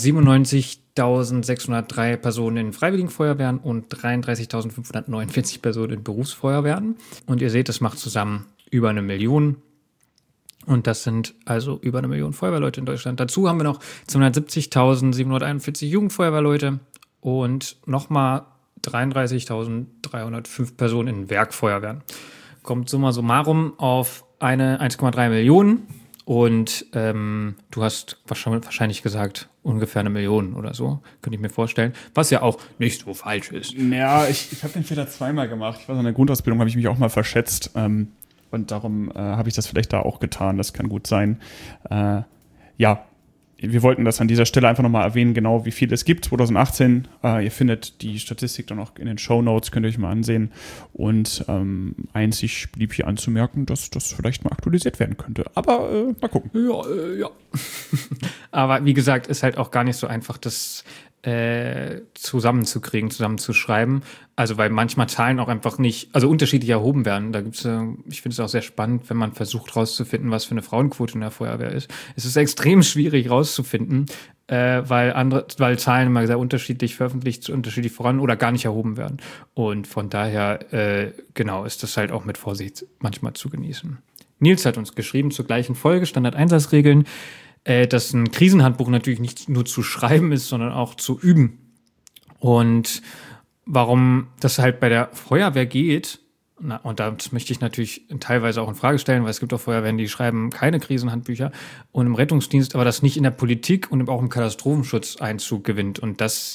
neunhundertsiebenundneunzigtausendsechshundertdrei Personen in Freiwilligenfeuerwehren und dreiunddreißigtausendfünfhundertneunundvierzig Personen in Berufsfeuerwehren. Und ihr seht, das macht zusammen über eine Million. Und das sind also über eine Million Feuerwehrleute in Deutschland. Dazu haben wir noch zweihundertsiebzigtausendsiebenhunderteinundvierzig Jugendfeuerwehrleute und nochmal dreiunddreißigtausenddreihundertfünf Personen in Werkfeuerwehren. Kommt summa summarum auf eine eins Komma drei Millionen. Und ähm, du hast wahrscheinlich gesagt, ungefähr eine Million oder so, könnte ich mir vorstellen. Was ja auch nicht so falsch ist. Ja, ich, ich habe den Fehler zweimal gemacht. Ich weiß, in der Grundausbildung habe ich mich auch mal verschätzt. Ähm, und darum äh, habe ich das vielleicht da auch getan. Das kann gut sein. Äh, ja, wir wollten das an dieser Stelle einfach nochmal erwähnen, genau wie viel es gibt. zweitausendachtzehn, äh, ihr findet die Statistik dann auch in den Shownotes, könnt ihr euch mal ansehen. Und ähm, einzig blieb hier anzumerken, dass das vielleicht mal aktualisiert werden könnte. Aber äh, mal gucken. Ja, äh, ja. Aber wie gesagt, ist halt auch gar nicht so einfach, das äh, zusammenzukriegen, zusammenzuschreiben. Also weil manchmal Zahlen auch einfach nicht, also unterschiedlich erhoben werden. Da gibt's, äh, ich finde es auch sehr spannend, wenn man versucht rauszufinden, was für eine Frauenquote in der Feuerwehr ist. Es ist extrem schwierig rauszufinden, äh, weil andere, weil Zahlen immer sehr unterschiedlich veröffentlicht, unterschiedlich voran oder gar nicht erhoben werden. Und von daher, äh, genau, ist das halt auch mit Vorsicht manchmal zu genießen. Nils hat uns geschrieben zur gleichen Folge, Standardeinsatzregeln, äh, dass ein Krisenhandbuch natürlich nicht nur zu schreiben ist, sondern auch zu üben. Und warum das halt bei der Feuerwehr geht, na, und das möchte ich natürlich teilweise auch in Frage stellen, weil es gibt auch Feuerwehren, die schreiben keine Krisenhandbücher und im Rettungsdienst, aber das nicht in der Politik und auch im Katastrophenschutz Einzug gewinnt. Und das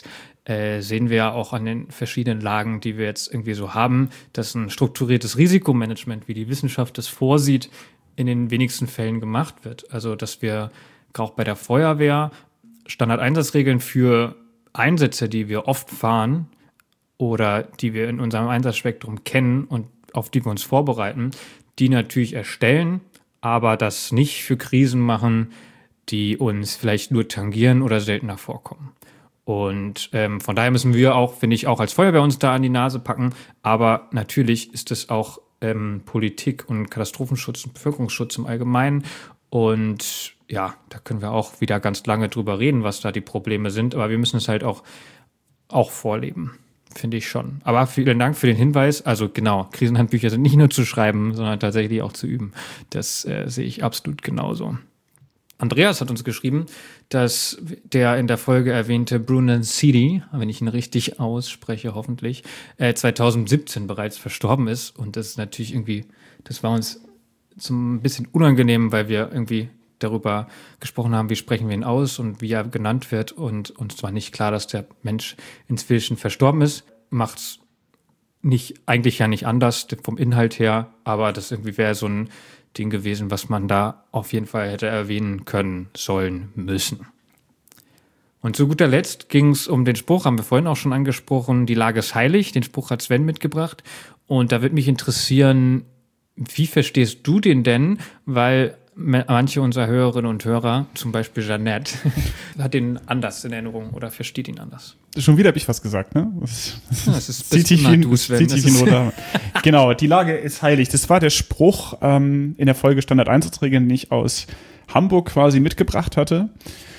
äh, sehen wir ja auch an den verschiedenen Lagen, die wir jetzt irgendwie so haben, dass ein strukturiertes Risikomanagement, wie die Wissenschaft es vorsieht, in den wenigsten Fällen gemacht wird. Also, dass wir auch bei der Feuerwehr Standardeinsatzregeln für Einsätze, die wir oft fahren oder die wir in unserem Einsatzspektrum kennen und auf die wir uns vorbereiten, die natürlich erstellen, aber das nicht für Krisen machen, die uns vielleicht nur tangieren oder seltener vorkommen. Und ähm, von daher müssen wir auch, finde ich, auch als Feuerwehr uns da an die Nase packen. Aber natürlich ist es auch ähm, Politik und Katastrophenschutz und Bevölkerungsschutz im Allgemeinen. Und ja, da können wir auch wieder ganz lange drüber reden, was da die Probleme sind. Aber wir müssen es halt auch, auch vorleben, finde ich schon. Aber vielen Dank für den Hinweis. Also genau, Krisenhandbücher sind nicht nur zu schreiben, sondern tatsächlich auch zu üben. Das äh, sehe ich absolut genauso. Andreas hat uns geschrieben, dass der in der Folge erwähnte Brunan Sidi, wenn ich ihn richtig ausspreche, hoffentlich, äh, zwanzig siebzehn bereits verstorben ist. Und das ist natürlich irgendwie, das war uns so ein bisschen unangenehm, weil wir irgendwie darüber gesprochen haben, wie sprechen wir ihn aus und wie er genannt wird. Und uns war nicht klar, dass der Mensch inzwischen verstorben ist. Macht's nicht, eigentlich ja nicht anders vom Inhalt her, aber das irgendwie wäre so ein Ding gewesen, was man da auf jeden Fall hätte erwähnen können, sollen, müssen. Und zu guter Letzt ging es um den Spruch, haben wir vorhin auch schon angesprochen, die Lage ist heilig. Den Spruch hat Sven mitgebracht. Und da würde mich interessieren, wie verstehst du den denn? Weil manche unserer Hörerinnen und Hörer, zum Beispiel Jeanette, hat den anders in Erinnerung oder versteht ihn anders. Schon wieder habe ich was gesagt, ne? Das, das, ja, das ist zieht dich hin, du, Sven. zieht dich hin runter. Genau, die Lage ist heilig. Das war der Spruch ähm, in der Folge Standardeinsatzregeln, den ich aus Hamburg quasi mitgebracht hatte.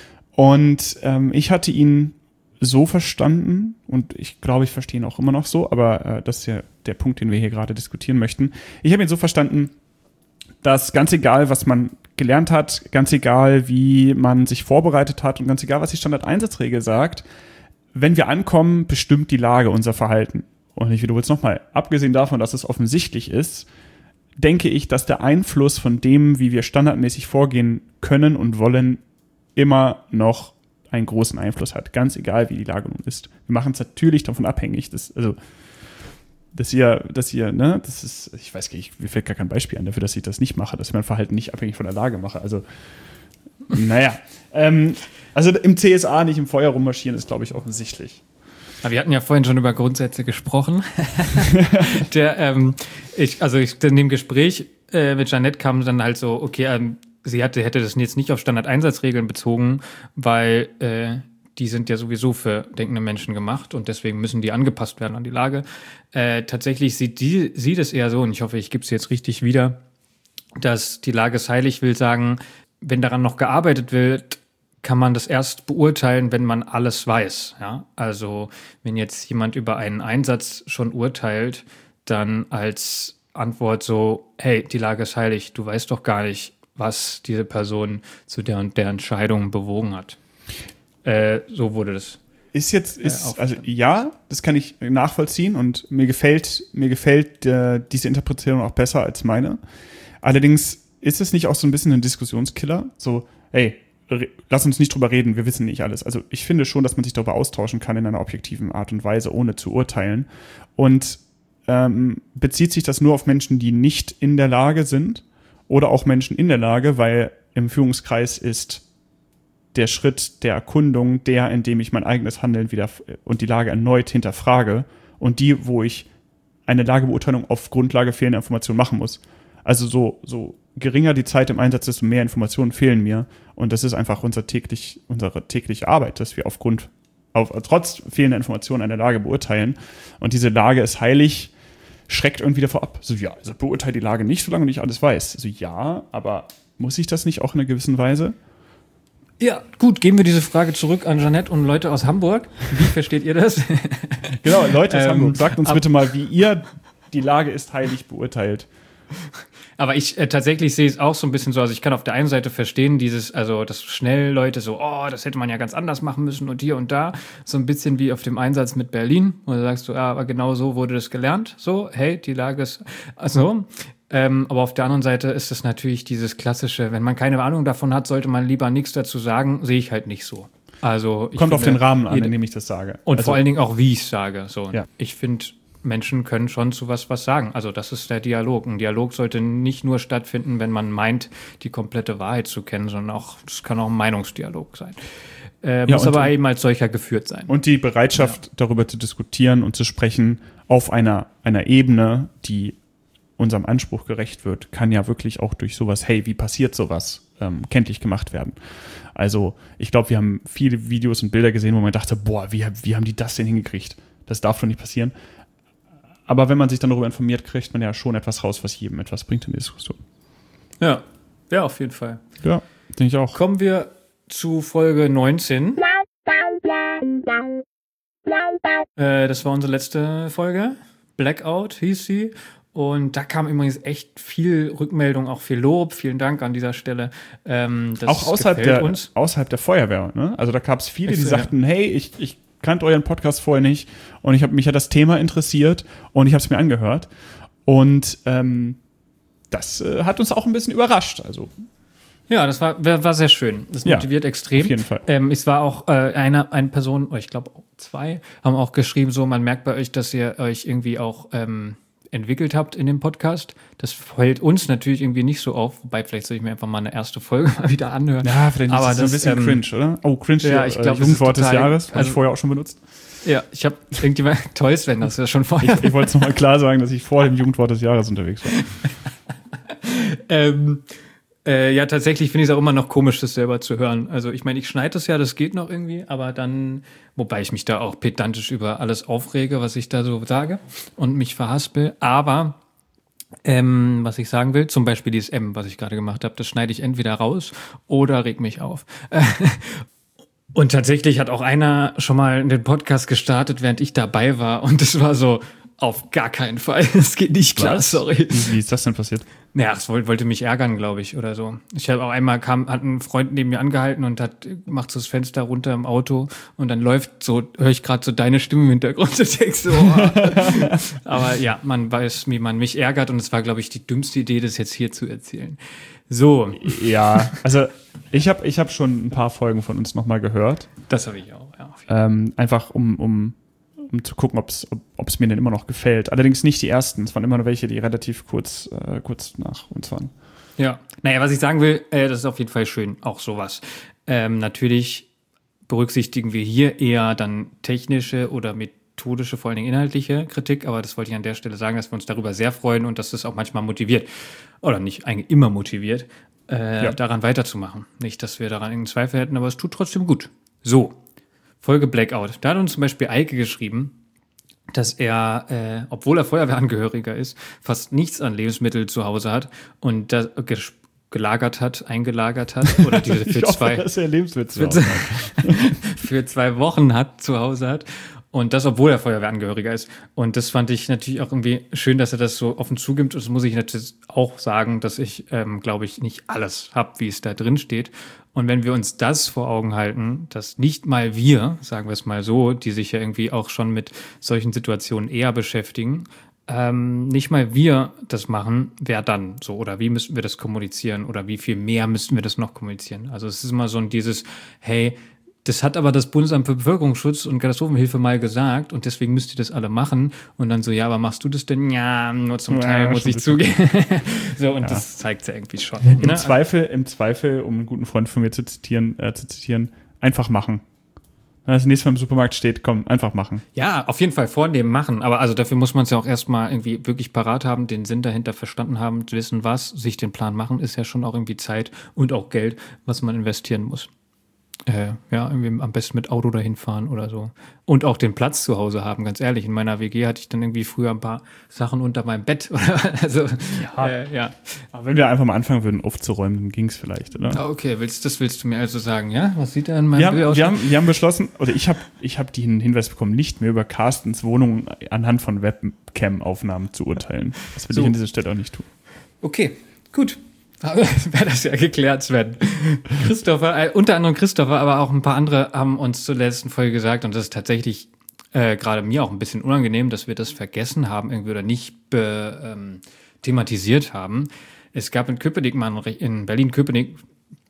Und ähm, ich hatte ihn so verstanden, und ich glaube, ich verstehe ihn auch immer noch so, aber äh, das ist ja der Punkt, den wir hier gerade diskutieren möchten. Ich habe ihn so verstanden, dass ganz egal, was man gelernt hat, ganz egal, wie man sich vorbereitet hat und ganz egal, was die Standardeinsatzregel sagt, wenn wir ankommen, bestimmt die Lage unser Verhalten. Und ich wiederhole es nochmal, abgesehen davon, dass es offensichtlich ist, denke ich, dass der Einfluss von dem, wie wir standardmäßig vorgehen können und wollen, immer noch einen großen Einfluss hat. Ganz egal, wie die Lage nun ist. Wir machen es natürlich davon abhängig, dass, also, dass ihr, dass ihr, ne, das ist, ich weiß gar nicht, mir fällt gar kein Beispiel an dafür, dass ich das nicht mache, dass ich mein Verhalten nicht abhängig von der Lage mache. Also, naja. ähm, also im C S A nicht im Feuer rummarschieren, ist, glaube ich, offensichtlich. Aber wir hatten ja vorhin schon über Grundsätze gesprochen. der, ähm, ich, also ich, in dem Gespräch äh, mit Jeanette kam dann halt so, okay, ähm, sie hatte, hätte das jetzt nicht auf Standardeinsatzregeln bezogen, weil äh, die sind ja sowieso für denkende Menschen gemacht und deswegen müssen die angepasst werden an die Lage. Äh, tatsächlich sieht die, sieht es eher so, und ich hoffe, ich gebe es jetzt richtig wieder, dass die Lage ist heilig, will sagen, wenn daran noch gearbeitet wird, kann man das erst beurteilen, wenn man alles weiß. Ja? Also wenn jetzt jemand über einen Einsatz schon urteilt, dann als Antwort so, hey, die Lage ist heilig, du weißt doch gar nicht, was diese Person zu der und der Entscheidung bewogen hat. Äh, so wurde das. Ist jetzt, ist, äh, also ja, das kann ich nachvollziehen und mir gefällt, mir gefällt äh, diese Interpretation auch besser als meine. Allerdings ist es nicht auch so ein bisschen ein Diskussionskiller? So, hey, re- lass uns nicht drüber reden, wir wissen nicht alles. Also ich finde schon, dass man sich darüber austauschen kann in einer objektiven Art und Weise, ohne zu urteilen. Und ähm, bezieht sich das nur auf Menschen, die nicht in der Lage sind oder auch Menschen in der Lage, weil im Führungskreis ist der Schritt der Erkundung der, in dem ich mein eigenes Handeln wieder und die Lage erneut hinterfrage und die, wo ich eine Lagebeurteilung auf Grundlage fehlender Informationen machen muss. Also so, so geringer die Zeit im Einsatz, desto mehr Informationen fehlen mir. Und das ist einfach unser täglich, unsere tägliche Arbeit, dass wir aufgrund, auf, trotz fehlender Informationen eine Lage beurteilen. Und diese Lage ist heilig, schreckt irgendwie davor ab. So, ja, also beurteilt die Lage nicht, solange du nicht alles weißt. Also ja, aber muss ich das nicht auch in einer gewissen Weise? Ja, gut, geben wir diese Frage zurück an Jeanette und Leute aus Hamburg. Wie versteht ihr das? Genau, Leute aus ähm, Hamburg, sagt uns bitte mal, wie ihr die Lage ist heilig beurteilt. Aber ich äh, tatsächlich sehe es auch so ein bisschen so, also ich kann auf der einen Seite verstehen, dieses, also dass schnell Leute so, oh, das hätte man ja ganz anders machen müssen und hier und da, so ein bisschen wie auf dem Einsatz mit Berlin, wo du sagst, so, ja, aber genau so wurde das gelernt, so, hey, die Lage ist, also, ähm, aber auf der anderen Seite ist es natürlich dieses klassische, wenn man keine Ahnung davon hat, sollte man lieber nichts dazu sagen, sehe ich halt nicht so. Also ich Kommt auf finde, den Rahmen an, jede- in dem ich das sage. Und also, vor allen Dingen auch, wie ich es sage. So. Ja. Ich finde, Menschen können schon zu was was sagen. Also das ist der Dialog. Ein Dialog sollte nicht nur stattfinden, wenn man meint, die komplette Wahrheit zu kennen, sondern auch, es kann auch ein Meinungsdialog sein. Äh, Ja, muss und- aber eben als solcher geführt sein. Und die Bereitschaft, darüber zu diskutieren und zu sprechen auf einer, einer Ebene, die unserem Anspruch gerecht wird, kann ja wirklich auch durch sowas, hey, wie passiert sowas, ähm, kenntlich gemacht werden. Also ich glaube, wir haben viele Videos und Bilder gesehen, wo man dachte, boah, wie, wie haben die das denn hingekriegt? Das darf doch nicht passieren. Aber wenn man sich dann darüber informiert, kriegt man ja schon etwas raus, was jedem etwas bringt in die Diskussion. Ja, ja, auf jeden Fall. Ja, denke ich auch. Kommen wir zu Folge neunzehn. Äh, das war unsere letzte Folge. Blackout hieß sie. Und da kam übrigens echt viel Rückmeldung, auch viel Lob. Vielen Dank an dieser Stelle. Ähm, das Auch außerhalb gefällt der, uns. außerhalb der Feuerwehr. Ne? Also da gab es viele, Echt die so, ja. sagten, hey, ich, ich kannte euren Podcast vorher nicht und ich habe mich hat das Thema interessiert und ich habe es mir angehört. Und ähm, das äh, hat uns auch ein bisschen überrascht. Also Ja, das war, war war sehr schön. Das Ja, motiviert extrem. auf jeden Fall. Ähm, es war auch äh, eine, eine Person, oder ich glaube zwei, haben auch geschrieben, so, man merkt bei euch, dass ihr euch irgendwie auch ähm, entwickelt habt in dem Podcast. Das fällt uns natürlich irgendwie nicht so auf, wobei vielleicht soll ich mir einfach mal eine erste Folge mal wieder anhören. ja, vielleicht Aber ist das, das, so ein bisschen ähm, cringe, oder? Oh, cringe, ja, ich glaub, äh, es ist Jugendwort des total- Jahres, habe also- ich vorher auch schon benutzt. Ja, ich habe irgendjemand, toll Sven, das ist ja schon vorher. Ich, ich wollte es nochmal klar sagen, dass ich vor dem Jugendwort des Jahres unterwegs war. ähm, äh, ja, tatsächlich finde ich es auch immer noch komisch, das selber zu hören. Also ich meine, ich schneide das ja, das geht noch irgendwie, aber dann, wobei ich mich da auch pedantisch über alles aufrege, was ich da so sage und mich verhaspel, aber ähm, was ich sagen will, zum Beispiel dieses M, was ich gerade gemacht habe, das schneide ich entweder raus oder reg mich auf. Und tatsächlich hat auch einer schon mal den Podcast gestartet, während ich dabei war und es war so, auf gar keinen Fall, es geht nicht klar, Was? sorry. Wie, wie ist das denn passiert? Naja, es wollte, wollte mich ärgern, glaube ich, oder so. Ich habe auch einmal kam, hat ein Freund neben mir angehalten und hat macht so das Fenster runter im Auto und dann läuft so, höre ich gerade so deine Stimme im Hintergrund und denk so. Oh. Aber ja, man weiß, wie man mich ärgert und es war, glaube ich, die dümmste Idee, das jetzt hier zu erzählen. So, Ja, also ich habe ich hab schon ein paar Folgen von uns nochmal gehört. das habe ich auch. Ja, auf jeden Fall. Ähm, einfach um, um, um zu gucken, ob's, ob es mir denn immer noch gefällt. Allerdings nicht die ersten. Es waren immer nur welche, die relativ kurz, äh, kurz nach uns waren. Ja, naja, was ich sagen will, äh, das ist auf jeden Fall schön, auch sowas. Ähm, natürlich berücksichtigen wir hier eher dann technische oder methodische, vor allen Dingen inhaltliche Kritik, aber das wollte ich an der Stelle sagen, dass wir uns darüber sehr freuen und dass das auch manchmal motiviert, oder nicht eigentlich immer motiviert, äh, Ja. daran weiterzumachen. Nicht, dass wir daran irgendeinen Zweifel hätten, aber es tut trotzdem gut. So, Folge Blackout. Da hat uns zum Beispiel Eike geschrieben, dass er, äh, obwohl er Feuerwehrangehöriger ist, fast nichts an Lebensmitteln zu Hause hat und das ges- gelagert hat, eingelagert hat oder diese für Ich hoffe, zwei dass er Lebenswitze für, hat. für zwei Wochen hat zu Hause hat. Und das, obwohl er Feuerwehrangehöriger ist. Und das fand ich natürlich auch irgendwie schön, dass er das so offen zugibt. Und das muss ich natürlich auch sagen, dass ich, ähm, glaube ich, nicht alles habe, wie es da drin steht. Und wenn wir uns das vor Augen halten, dass nicht mal wir, sagen wir es mal so, die sich ja irgendwie auch schon mit solchen Situationen eher beschäftigen, ähm, nicht mal wir das machen, wer dann so? Oder wie müssten wir das kommunizieren? Oder wie viel mehr müssten wir das noch kommunizieren? Also es ist immer so ein dieses, hey, das hat aber das Bundesamt für Bevölkerungsschutz und Katastrophenhilfe mal gesagt und deswegen müsst ihr das alle machen. Und dann so, ja, aber machst du das denn? Ja, nur zum Ja, Teil, schon muss ein ich bisschen. zugeben. So, und Ja. das zeigt ja irgendwie schon. Im Ne? Zweifel, im Zweifel, um einen guten Freund von mir zu zitieren, äh, zu zitieren, einfach machen. Wenn das nächste Mal im Supermarkt steht, komm, einfach machen. Ja, auf jeden Fall vornehmen, machen. Aber also dafür muss man es ja auch erstmal irgendwie wirklich parat haben, den Sinn dahinter verstanden haben, wissen was, sich den Plan machen, ist ja schon auch irgendwie Zeit und auch Geld, was man investieren muss. Äh, ja, irgendwie am besten mit Auto dahin fahren oder so. Und auch den Platz zu Hause haben, ganz ehrlich. In meiner W G hatte ich dann irgendwie früher ein paar Sachen unter meinem Bett. also, Ja. Äh, ja. Aber wenn wir einfach mal anfangen würden, aufzuräumen, dann ging's vielleicht, oder? Ah, okay, willst, das willst du mir also sagen, ja? Was sieht da in meinem Wir haben, Bild aus? wir, haben, wir haben beschlossen, oder ich habe ich hab den Hinweis bekommen, nicht mehr über Carstens Wohnung anhand von Webcam-Aufnahmen zu urteilen. Das will So. ich an dieser Stelle auch nicht tun. Okay, gut. Wäre das ja geklärt, Sven. Christopher, äh, unter anderem Christopher, aber auch ein paar andere haben uns zur letzten Folge gesagt, und das ist tatsächlich äh, gerade mir auch ein bisschen unangenehm, dass wir das vergessen haben irgendwie oder nicht be, ähm, thematisiert haben. Es gab in Köpenick, mal in Berlin-Köpenick,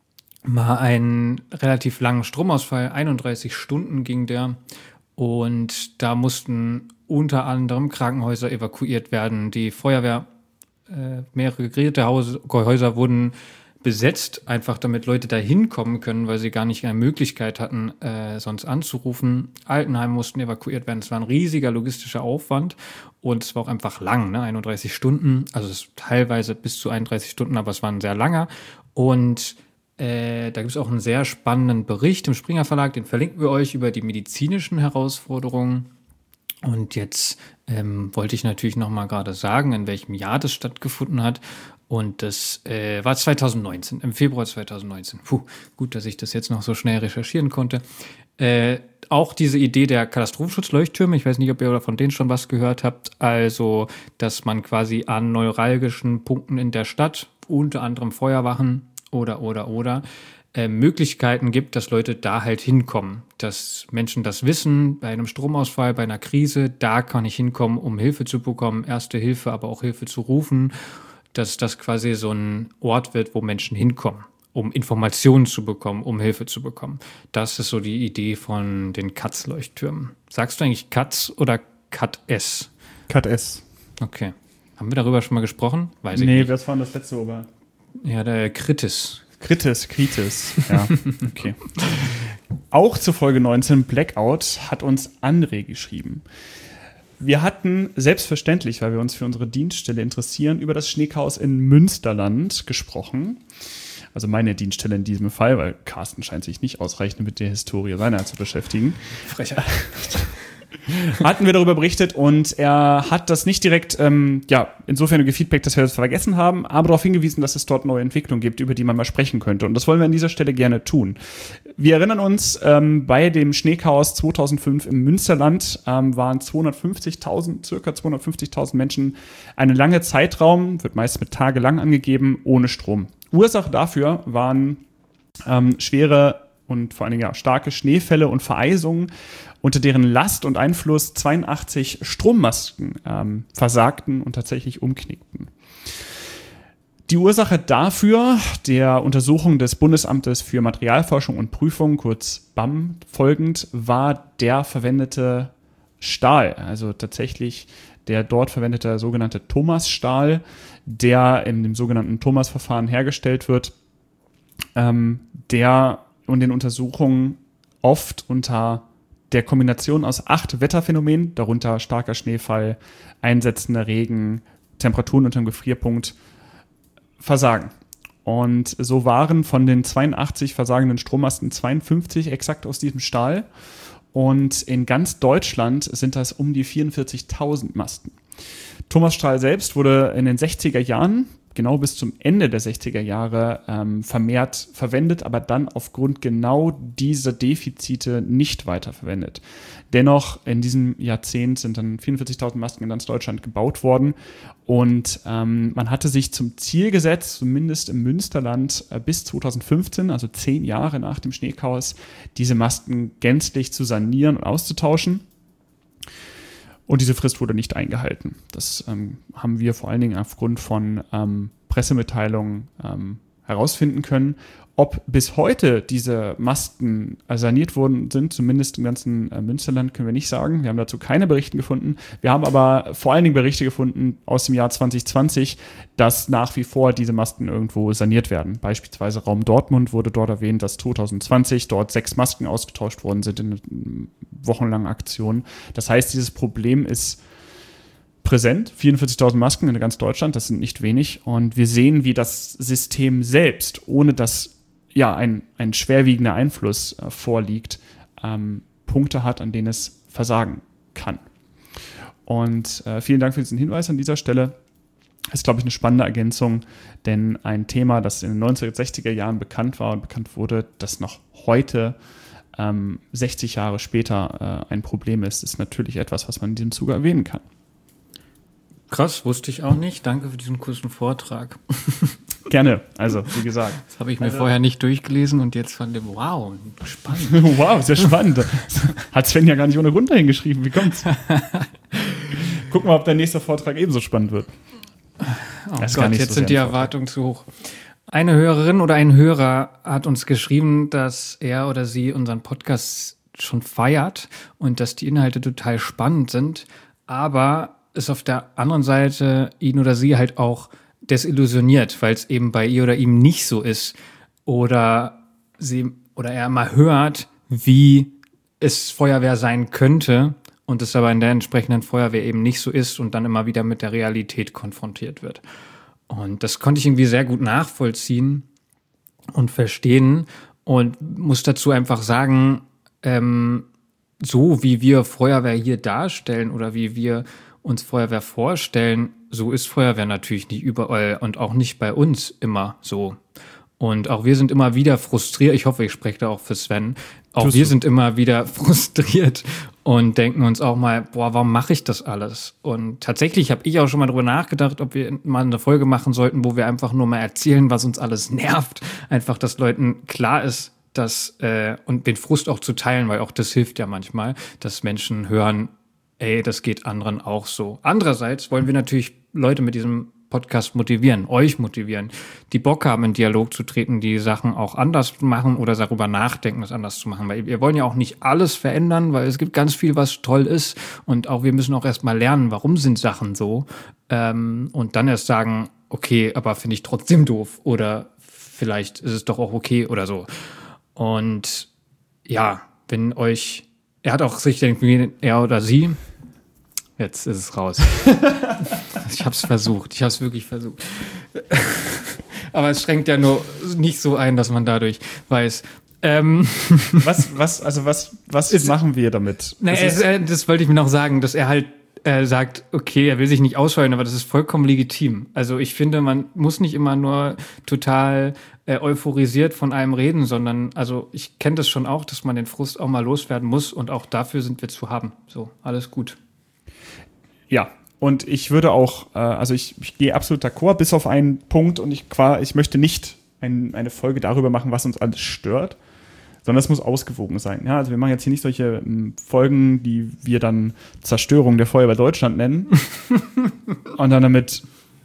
mal einen relativ langen Stromausfall, einunddreißig Stunden ging der. Und da mussten unter anderem Krankenhäuser evakuiert werden. Die Feuerwehr, äh, mehrere Gerätehäuser wurden besetzt, einfach damit Leute da hinkommen können, weil sie gar nicht eine Möglichkeit hatten, äh, sonst anzurufen. Altenheime mussten evakuiert werden. Es war ein riesiger logistischer Aufwand und es war auch einfach lang, ne? einunddreißig Stunden, also es teilweise bis zu einunddreißig Stunden, aber es war ein sehr langer. Und äh, da gibt es auch einen sehr spannenden Bericht im Springer Verlag, den verlinken wir euch, über die medizinischen Herausforderungen. Und jetzt ähm, wollte ich natürlich noch mal gerade sagen, in welchem Jahr das stattgefunden hat. Und das äh, war zwanzig neunzehn, im Februar zwanzig neunzehn. Puh, gut, dass ich das jetzt noch so schnell recherchieren konnte. Äh, auch diese Idee der Katastrophenschutzleuchttürme, ich weiß nicht, ob ihr von denen schon was gehört habt, also, dass man quasi an neuralgischen Punkten in der Stadt, unter anderem Feuerwachen oder, oder, oder, äh, Möglichkeiten gibt, dass Leute da halt hinkommen. Dass Menschen das wissen, bei einem Stromausfall, bei einer Krise, da kann ich hinkommen, um Hilfe zu bekommen, Erste Hilfe, aber auch Hilfe zu rufen. Dass das quasi so ein Ort wird, wo Menschen hinkommen, um Informationen zu bekommen, um Hilfe zu bekommen. Das ist so die Idee von den C A T-Leuchttürmen. Sagst du eigentlich C A T oder C A T-S? C A T-S. Okay. Haben wir darüber schon mal gesprochen? Weiß ich nee, nicht. was war das letzte Ober? Ja, der Kritis. Kritis, Kritis, ja, okay. Auch zur Folge neunzehn, Blackout, hat uns André geschrieben. Wir hatten selbstverständlich, weil wir uns für unsere Dienststelle interessieren, über das Schneechaos in Münsterland gesprochen. Also meine Dienststelle in diesem Fall, weil Carsten scheint sich nicht ausreichend mit der Historie seiner zu beschäftigen. Frecher. Hatten wir darüber berichtet und er hat das nicht direkt, ähm, ja, insofern gefeedbackt, dass wir das vergessen haben, aber darauf hingewiesen, dass es dort neue Entwicklungen gibt, über die man mal sprechen könnte. Und das wollen wir an dieser Stelle gerne tun. Wir erinnern uns, ähm, bei dem Schneechaos zweitausendfünf im Münsterland ähm, waren zweihundertfünfzigtausend, circa zweihundertfünfzigtausend Menschen einen langen Zeitraum, wird meist mit tagelang angegeben, ohne Strom. Ursache dafür waren ähm, schwere und vor allen Dingen ja, starke Schneefälle und Vereisungen, unter deren Last und Einfluss zweiundachtzig Strommasten ähm, versagten und tatsächlich umknickten. Die Ursache dafür, der Untersuchung des Bundesamtes für Materialforschung und Prüfung, kurz B A M, folgend, war der verwendete Stahl, also tatsächlich der dort verwendete sogenannte Thomasstahl, der in dem sogenannten Thomas-Verfahren hergestellt wird, ähm, der in den Untersuchungen oft unter der Kombination aus acht Wetterphänomenen, darunter starker Schneefall, einsetzender Regen, Temperaturen unter dem Gefrierpunkt, versagen. Und so waren von den zweiundachtzig versagenden Strommasten zweiundfünfzig exakt aus diesem Stahl. Und in ganz Deutschland sind das um die vierundvierzigtausend Masten. Thomasstahl selbst wurde in den sechziger Jahren, genau bis zum Ende der sechziger Jahre, ähm, vermehrt verwendet, aber dann aufgrund genau dieser Defizite nicht weiterverwendet. Dennoch, in diesem Jahrzehnt sind dann vierundvierzigtausend Masken in ganz Deutschland gebaut worden und ähm, man hatte sich zum Ziel gesetzt, zumindest im Münsterland äh, bis zweitausendfünfzehn, also zehn Jahre nach dem Schneechaos, diese Masken gänzlich zu sanieren und auszutauschen. Und diese Frist wurde nicht eingehalten. Das ähm, haben wir vor allen Dingen aufgrund von ähm, Pressemitteilungen ähm, herausfinden können. Ob bis heute diese Masten saniert worden sind, zumindest im ganzen äh, Münsterland, können wir nicht sagen. Wir haben dazu keine Berichte gefunden. Wir haben aber vor allen Dingen Berichte gefunden aus dem Jahr zwanzig zwanzig, dass nach wie vor diese Masten irgendwo saniert werden. Beispielsweise Raum Dortmund wurde dort erwähnt, dass zwanzig zwanzig dort sechs Masken ausgetauscht worden sind in wochenlangen Aktionen. Das heißt, dieses Problem ist präsent. vierundvierzigtausend Masken in ganz Deutschland, das sind nicht wenig. Und wir sehen, wie das System selbst, ohne dass ja, ein, ein schwerwiegender Einfluss äh, vorliegt, ähm, Punkte hat, an denen es versagen kann. Und äh, vielen Dank für diesen Hinweis an dieser Stelle. Das ist, glaube ich, eine spannende Ergänzung, denn ein Thema, das in den neunzehnhundertsechziger Jahren bekannt war und bekannt wurde, das noch heute, ähm, sechzig Jahre später, äh, ein Problem ist, ist natürlich etwas, was man in diesem Zuge erwähnen kann. Krass, wusste ich auch nicht. Danke für diesen kurzen Vortrag. Gerne, also wie gesagt. Das habe ich mir also, vorher nicht durchgelesen und jetzt fand ich, wow, spannend. Wow, sehr spannend. Hat Sven ja gar nicht ohne Grund dahin geschrieben. Wie kommt's? Gucken wir, ob der nächste Vortrag ebenso spannend wird. Oh Gott, jetzt so sind die Erwartungen zu hoch. Eine Hörerin oder ein Hörer hat uns geschrieben, dass er oder sie unseren Podcast schon feiert und dass die Inhalte total spannend sind, aber es auf der anderen Seite ihn oder sie halt auch desillusioniert, weil es eben bei ihr oder ihm nicht so ist oder sie oder er mal hört, wie es Feuerwehr sein könnte und es aber in der entsprechenden Feuerwehr eben nicht so ist und dann immer wieder mit der Realität konfrontiert wird. Und das konnte ich irgendwie sehr gut nachvollziehen und verstehen und muss dazu einfach sagen, ähm, so wie wir Feuerwehr hier darstellen oder wie wir uns Feuerwehr vorstellen, so ist Feuerwehr natürlich nicht überall und auch nicht bei uns immer so. Und auch wir sind immer wieder frustriert, ich hoffe, ich spreche da auch für Sven, auch Tust wir du. sind immer wieder frustriert und denken uns auch mal, boah, warum mache ich das alles? Und tatsächlich habe ich auch schon mal drüber nachgedacht, ob wir mal eine Folge machen sollten, wo wir einfach nur mal erzählen, was uns alles nervt. Einfach, dass Leuten klar ist, dass, äh, und den Frust auch zu teilen, weil auch das hilft ja manchmal, dass Menschen hören, ey, das geht anderen auch so. Andererseits wollen wir natürlich Leute mit diesem Podcast motivieren, euch motivieren, die Bock haben, in Dialog zu treten, die Sachen auch anders machen oder darüber nachdenken, es anders zu machen. Weil wir wollen ja auch nicht alles verändern, weil es gibt ganz viel, was toll ist. Und auch wir müssen auch erstmal lernen, warum sind Sachen so. Ähm, und dann erst sagen, okay, aber finde ich trotzdem doof. Oder vielleicht ist es doch auch okay oder so. Und ja, wenn euch, er hat auch sich irgendwie, er oder sie, jetzt ist es raus. Ich hab's versucht. Ich hab's wirklich versucht. Aber es schränkt ja nur nicht so ein, dass man dadurch weiß. Ähm, Was, was, also was, was Ist- machen wir damit? nee, Es es, ist- äh, das wollte ich mir noch sagen, dass er halt äh, sagt, okay, er will sich nicht ausscheuen, aber das ist vollkommen legitim. Also ich finde, man muss nicht immer nur total äh, euphorisiert von einem reden, sondern, also ich kenne das schon auch, dass man den Frust auch mal loswerden muss und auch dafür sind wir zu haben. So, alles gut. Ja, und ich würde auch, äh, also ich, ich gehe absolut d'accord, bis auf einen Punkt und ich, qua, ich möchte nicht ein, eine Folge darüber machen, was uns alles stört, sondern es muss ausgewogen sein. Ja, also wir machen jetzt hier nicht solche m, Folgen, die wir dann Zerstörung der Feuerwehr Deutschland nennen und dann damit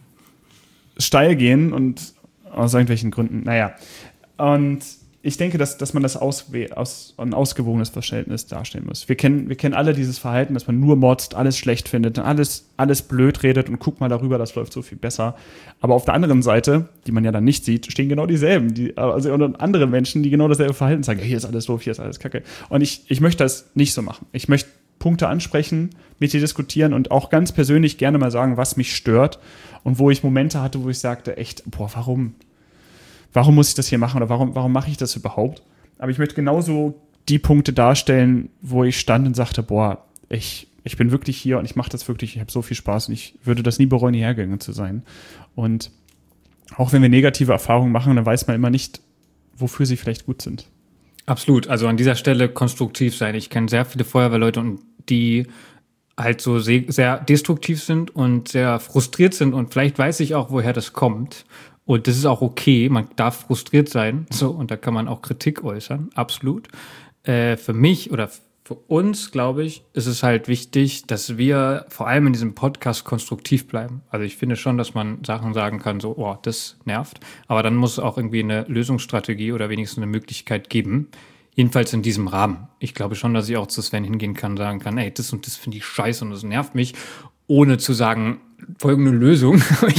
steil gehen und aus irgendwelchen Gründen, naja. Und ich denke, dass, dass man das auswe- aus, ein ausgewogenes Verhältnis darstellen muss. Wir kennen, wir kennen alle dieses Verhalten, dass man nur motzt, alles schlecht findet, alles, alles blöd redet und guck mal darüber, das läuft so viel besser. Aber auf der anderen Seite, die man ja dann nicht sieht, stehen genau dieselben. Die, also und andere Menschen, die genau dasselbe Verhalten sagen, hier ist alles doof, hier ist alles kacke. Und ich, ich möchte das nicht so machen. Ich möchte Punkte ansprechen, mit dir diskutieren und auch ganz persönlich gerne mal sagen, was mich stört und wo ich Momente hatte, wo ich sagte, echt, boah, warum? Warum muss ich das hier machen oder warum, warum mache ich das überhaupt? Aber ich möchte genauso die Punkte darstellen, wo ich stand und sagte, boah, ich, ich bin wirklich hier und ich mache das wirklich, ich habe so viel Spaß und ich würde das nie bereuen, hierher gegangen zu sein. Und auch wenn wir negative Erfahrungen machen, dann weiß man immer nicht, wofür sie vielleicht gut sind. Absolut. Also an dieser Stelle konstruktiv sein. Ich kenne sehr viele Feuerwehrleute und die halt so se- sehr destruktiv sind und sehr frustriert sind und vielleicht weiß ich auch, woher das kommt. Und das ist auch okay, man darf frustriert sein, so, und da kann man auch Kritik äußern, absolut. Äh, für mich oder für uns, glaube ich, ist es halt wichtig, dass wir vor allem in diesem Podcast konstruktiv bleiben. Also ich finde schon, dass man Sachen sagen kann, so, oh, das nervt. Aber dann muss es auch irgendwie eine Lösungsstrategie oder wenigstens eine Möglichkeit geben. Jedenfalls in diesem Rahmen. Ich glaube schon, dass ich auch zu Sven hingehen kann und sagen kann, ey, das und das finde ich scheiße und das nervt mich, ohne zu sagen, folgende Lösung.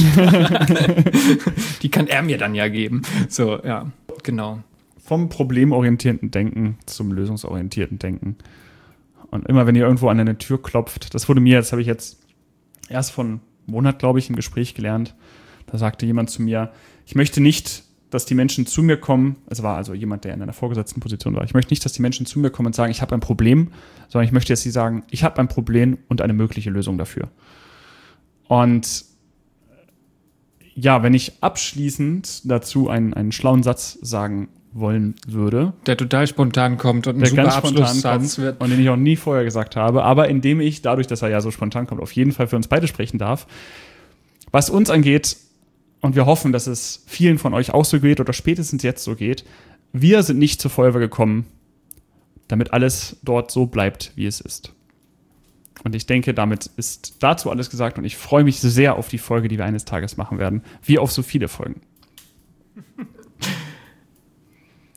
Die kann er mir dann ja geben. So, ja, genau. Vom problemorientierten Denken zum lösungsorientierten Denken. Und immer, wenn ihr irgendwo an eine Tür klopft, das wurde mir, das habe ich jetzt erst vor einem Monat, glaube ich, im Gespräch gelernt, da sagte jemand zu mir, ich möchte nicht, dass die Menschen zu mir kommen, es war also jemand, der in einer vorgesetzten Position war, ich möchte nicht, dass die Menschen zu mir kommen und sagen, ich habe ein Problem, sondern ich möchte, dass sie sagen, ich habe ein Problem und eine mögliche Lösung dafür. Und ja, wenn ich abschließend dazu einen, einen schlauen Satz sagen wollen würde, Der total spontan kommt und ein der super ganz spontan Abschlusssatz kommt wird. und den ich auch nie vorher gesagt habe, aber indem ich, dadurch, dass er ja so spontan kommt, auf jeden Fall für uns beide sprechen darf, was uns angeht, und wir hoffen, dass es vielen von euch auch so geht oder spätestens jetzt so geht, wir sind nicht zur Feuerwehr gekommen, damit alles dort so bleibt, wie es ist. Und ich denke, damit ist dazu alles gesagt und ich freue mich sehr auf die Folge, die wir eines Tages machen werden, wie auf so viele Folgen.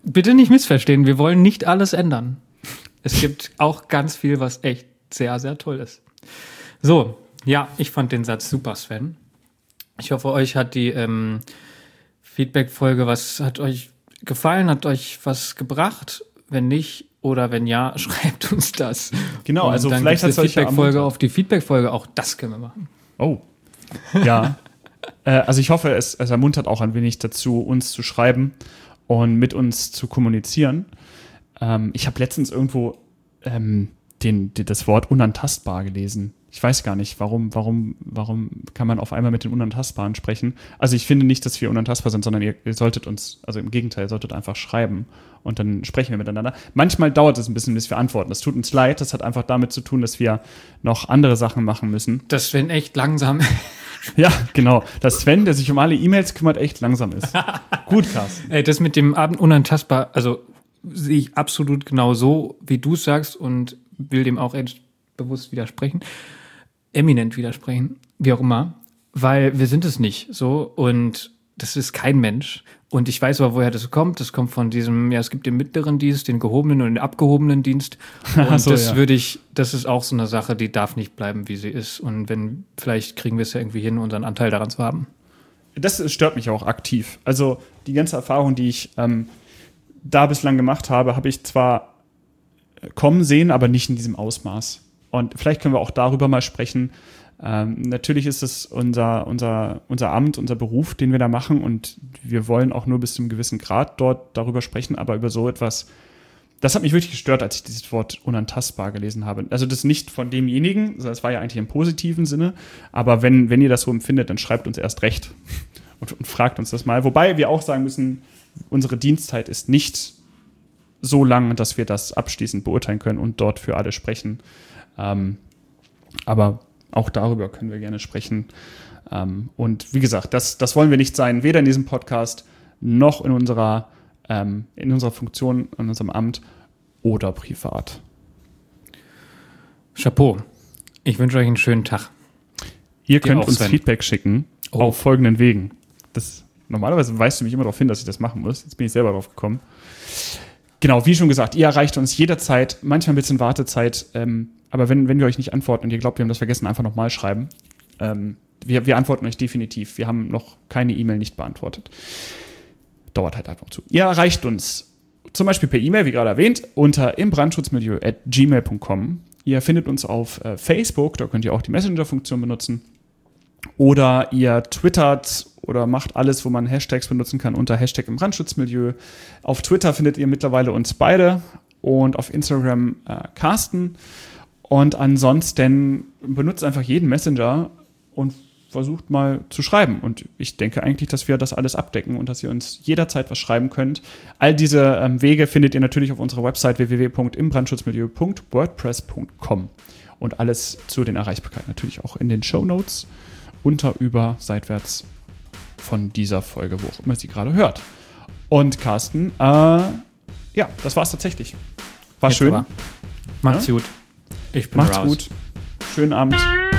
bitte nicht missverstehen, wir wollen nicht alles ändern. Es gibt auch ganz viel, was echt sehr, sehr toll ist. So, ja, ich fand den Satz super, Sven. Ich hoffe, euch hat die ähm, Feedback-Folge, was hat euch gefallen, hat euch was gebracht? Wenn nicht oder wenn ja, schreibt uns das. Genau, Und also dann vielleicht hat gibt's es eine euch ja Feedback-Folge ermuntert. auf die Feedback-Folge, auch das können wir machen. Oh, ja. äh, also ich hoffe, es, es ermuntert auch ein wenig dazu, uns zu schreiben und mit uns zu kommunizieren. Ähm, ich habe letztens irgendwo ähm, den, den, das Wort unantastbar gelesen. Ich weiß gar nicht, warum, warum, warum kann man auf einmal mit den Unantastbaren sprechen. Also ich finde nicht, dass wir unantastbar sind, sondern ihr, ihr solltet uns, also im Gegenteil, ihr solltet einfach schreiben und dann sprechen wir miteinander. Manchmal dauert es ein bisschen, bis wir antworten. Das tut uns leid, das hat einfach damit zu tun, dass wir noch andere Sachen machen müssen. Das Sven echt langsam. Ja, genau. Dass Sven, der sich um alle E-Mails kümmert, echt langsam ist. Gut, Carsten. Ey, das mit dem Abend unantastbar, also sehe ich absolut genau so, wie du es sagst und will dem auch echt bewusst widersprechen. Eminent widersprechen, wie auch immer, weil wir sind es nicht so und das ist kein Mensch. Und ich weiß aber, woher das kommt. Das kommt von diesem, ja, es gibt den mittleren Dienst, den gehobenen und den abgehobenen Dienst. Und so, das ja. würde ich, das ist auch so eine Sache, die darf nicht bleiben, wie sie ist. Und wenn, vielleicht kriegen wir es ja irgendwie hin, unseren Anteil daran zu haben. Das stört mich auch aktiv. Also die ganze Erfahrung, die ich ähm, da bislang gemacht habe, habe ich zwar kommen sehen, aber nicht in diesem Ausmaß. Und vielleicht können wir auch darüber mal sprechen. Ähm, natürlich ist es unser, unser, unser Amt, unser Beruf, den wir da machen und wir wollen auch nur bis zu einem gewissen Grad dort darüber sprechen, aber über so etwas, das hat mich wirklich gestört, als ich dieses Wort unantastbar gelesen habe. Also das nicht von demjenigen, sondern das war ja eigentlich im positiven Sinne, aber wenn, wenn ihr das so empfindet, dann schreibt uns erst recht und, und fragt uns das mal. Wobei wir auch sagen müssen, unsere Dienstzeit ist nicht so lang, dass wir das abschließend beurteilen können und dort für alle sprechen. Ähm, aber auch darüber können wir gerne sprechen. Ähm, und wie gesagt, das, das wollen wir nicht sein, weder in diesem Podcast noch in unserer, ähm, in unserer Funktion, in unserem Amt oder privat. Chapeau. Ich wünsche euch einen schönen Tag. Ihr Dir könnt auch, uns Sven. Feedback schicken Oh. auf folgenden Wegen. Das, normalerweise weist du mich immer darauf hin, dass ich das machen muss. Jetzt bin ich selber drauf gekommen. Genau, wie schon gesagt, ihr erreicht uns jederzeit, manchmal ein bisschen Wartezeit, ähm, aber wenn, wenn wir euch nicht antworten und ihr glaubt, wir haben das vergessen, einfach nochmal schreiben. Ähm, wir, wir antworten euch definitiv. Wir haben noch keine E-Mail nicht beantwortet. Dauert halt einfach zu. Ihr erreicht uns zum Beispiel per E-Mail, wie gerade erwähnt, unter imbrandschutzmilieu at gmail punkt com. Ihr findet uns auf äh, Facebook, da könnt ihr auch die Messenger-Funktion benutzen. Oder ihr twittert oder macht alles, wo man Hashtags benutzen kann, unter Hashtag im Brandschutzmilieu. Auf Twitter findet ihr mittlerweile uns beide und auf Instagram äh, Carsten. Und ansonsten benutzt einfach jeden Messenger und versucht mal zu schreiben. Und ich denke eigentlich, dass wir das alles abdecken und dass ihr uns jederzeit was schreiben könnt. All diese ähm, Wege findet ihr natürlich auf unserer Website w w w punkt imbrandschutzmilieu punkt wordpress punkt com. Und alles zu den Erreichbarkeiten natürlich auch in den Shownotes. Unter, über, seitwärts von dieser Folge, wo auch immer sie gerade hört. Und Carsten, äh, ja, das war's tatsächlich. War Jetzt schön. aber. Macht's Ja? gut. Ich bin Macht's raus. gut. Schönen Abend.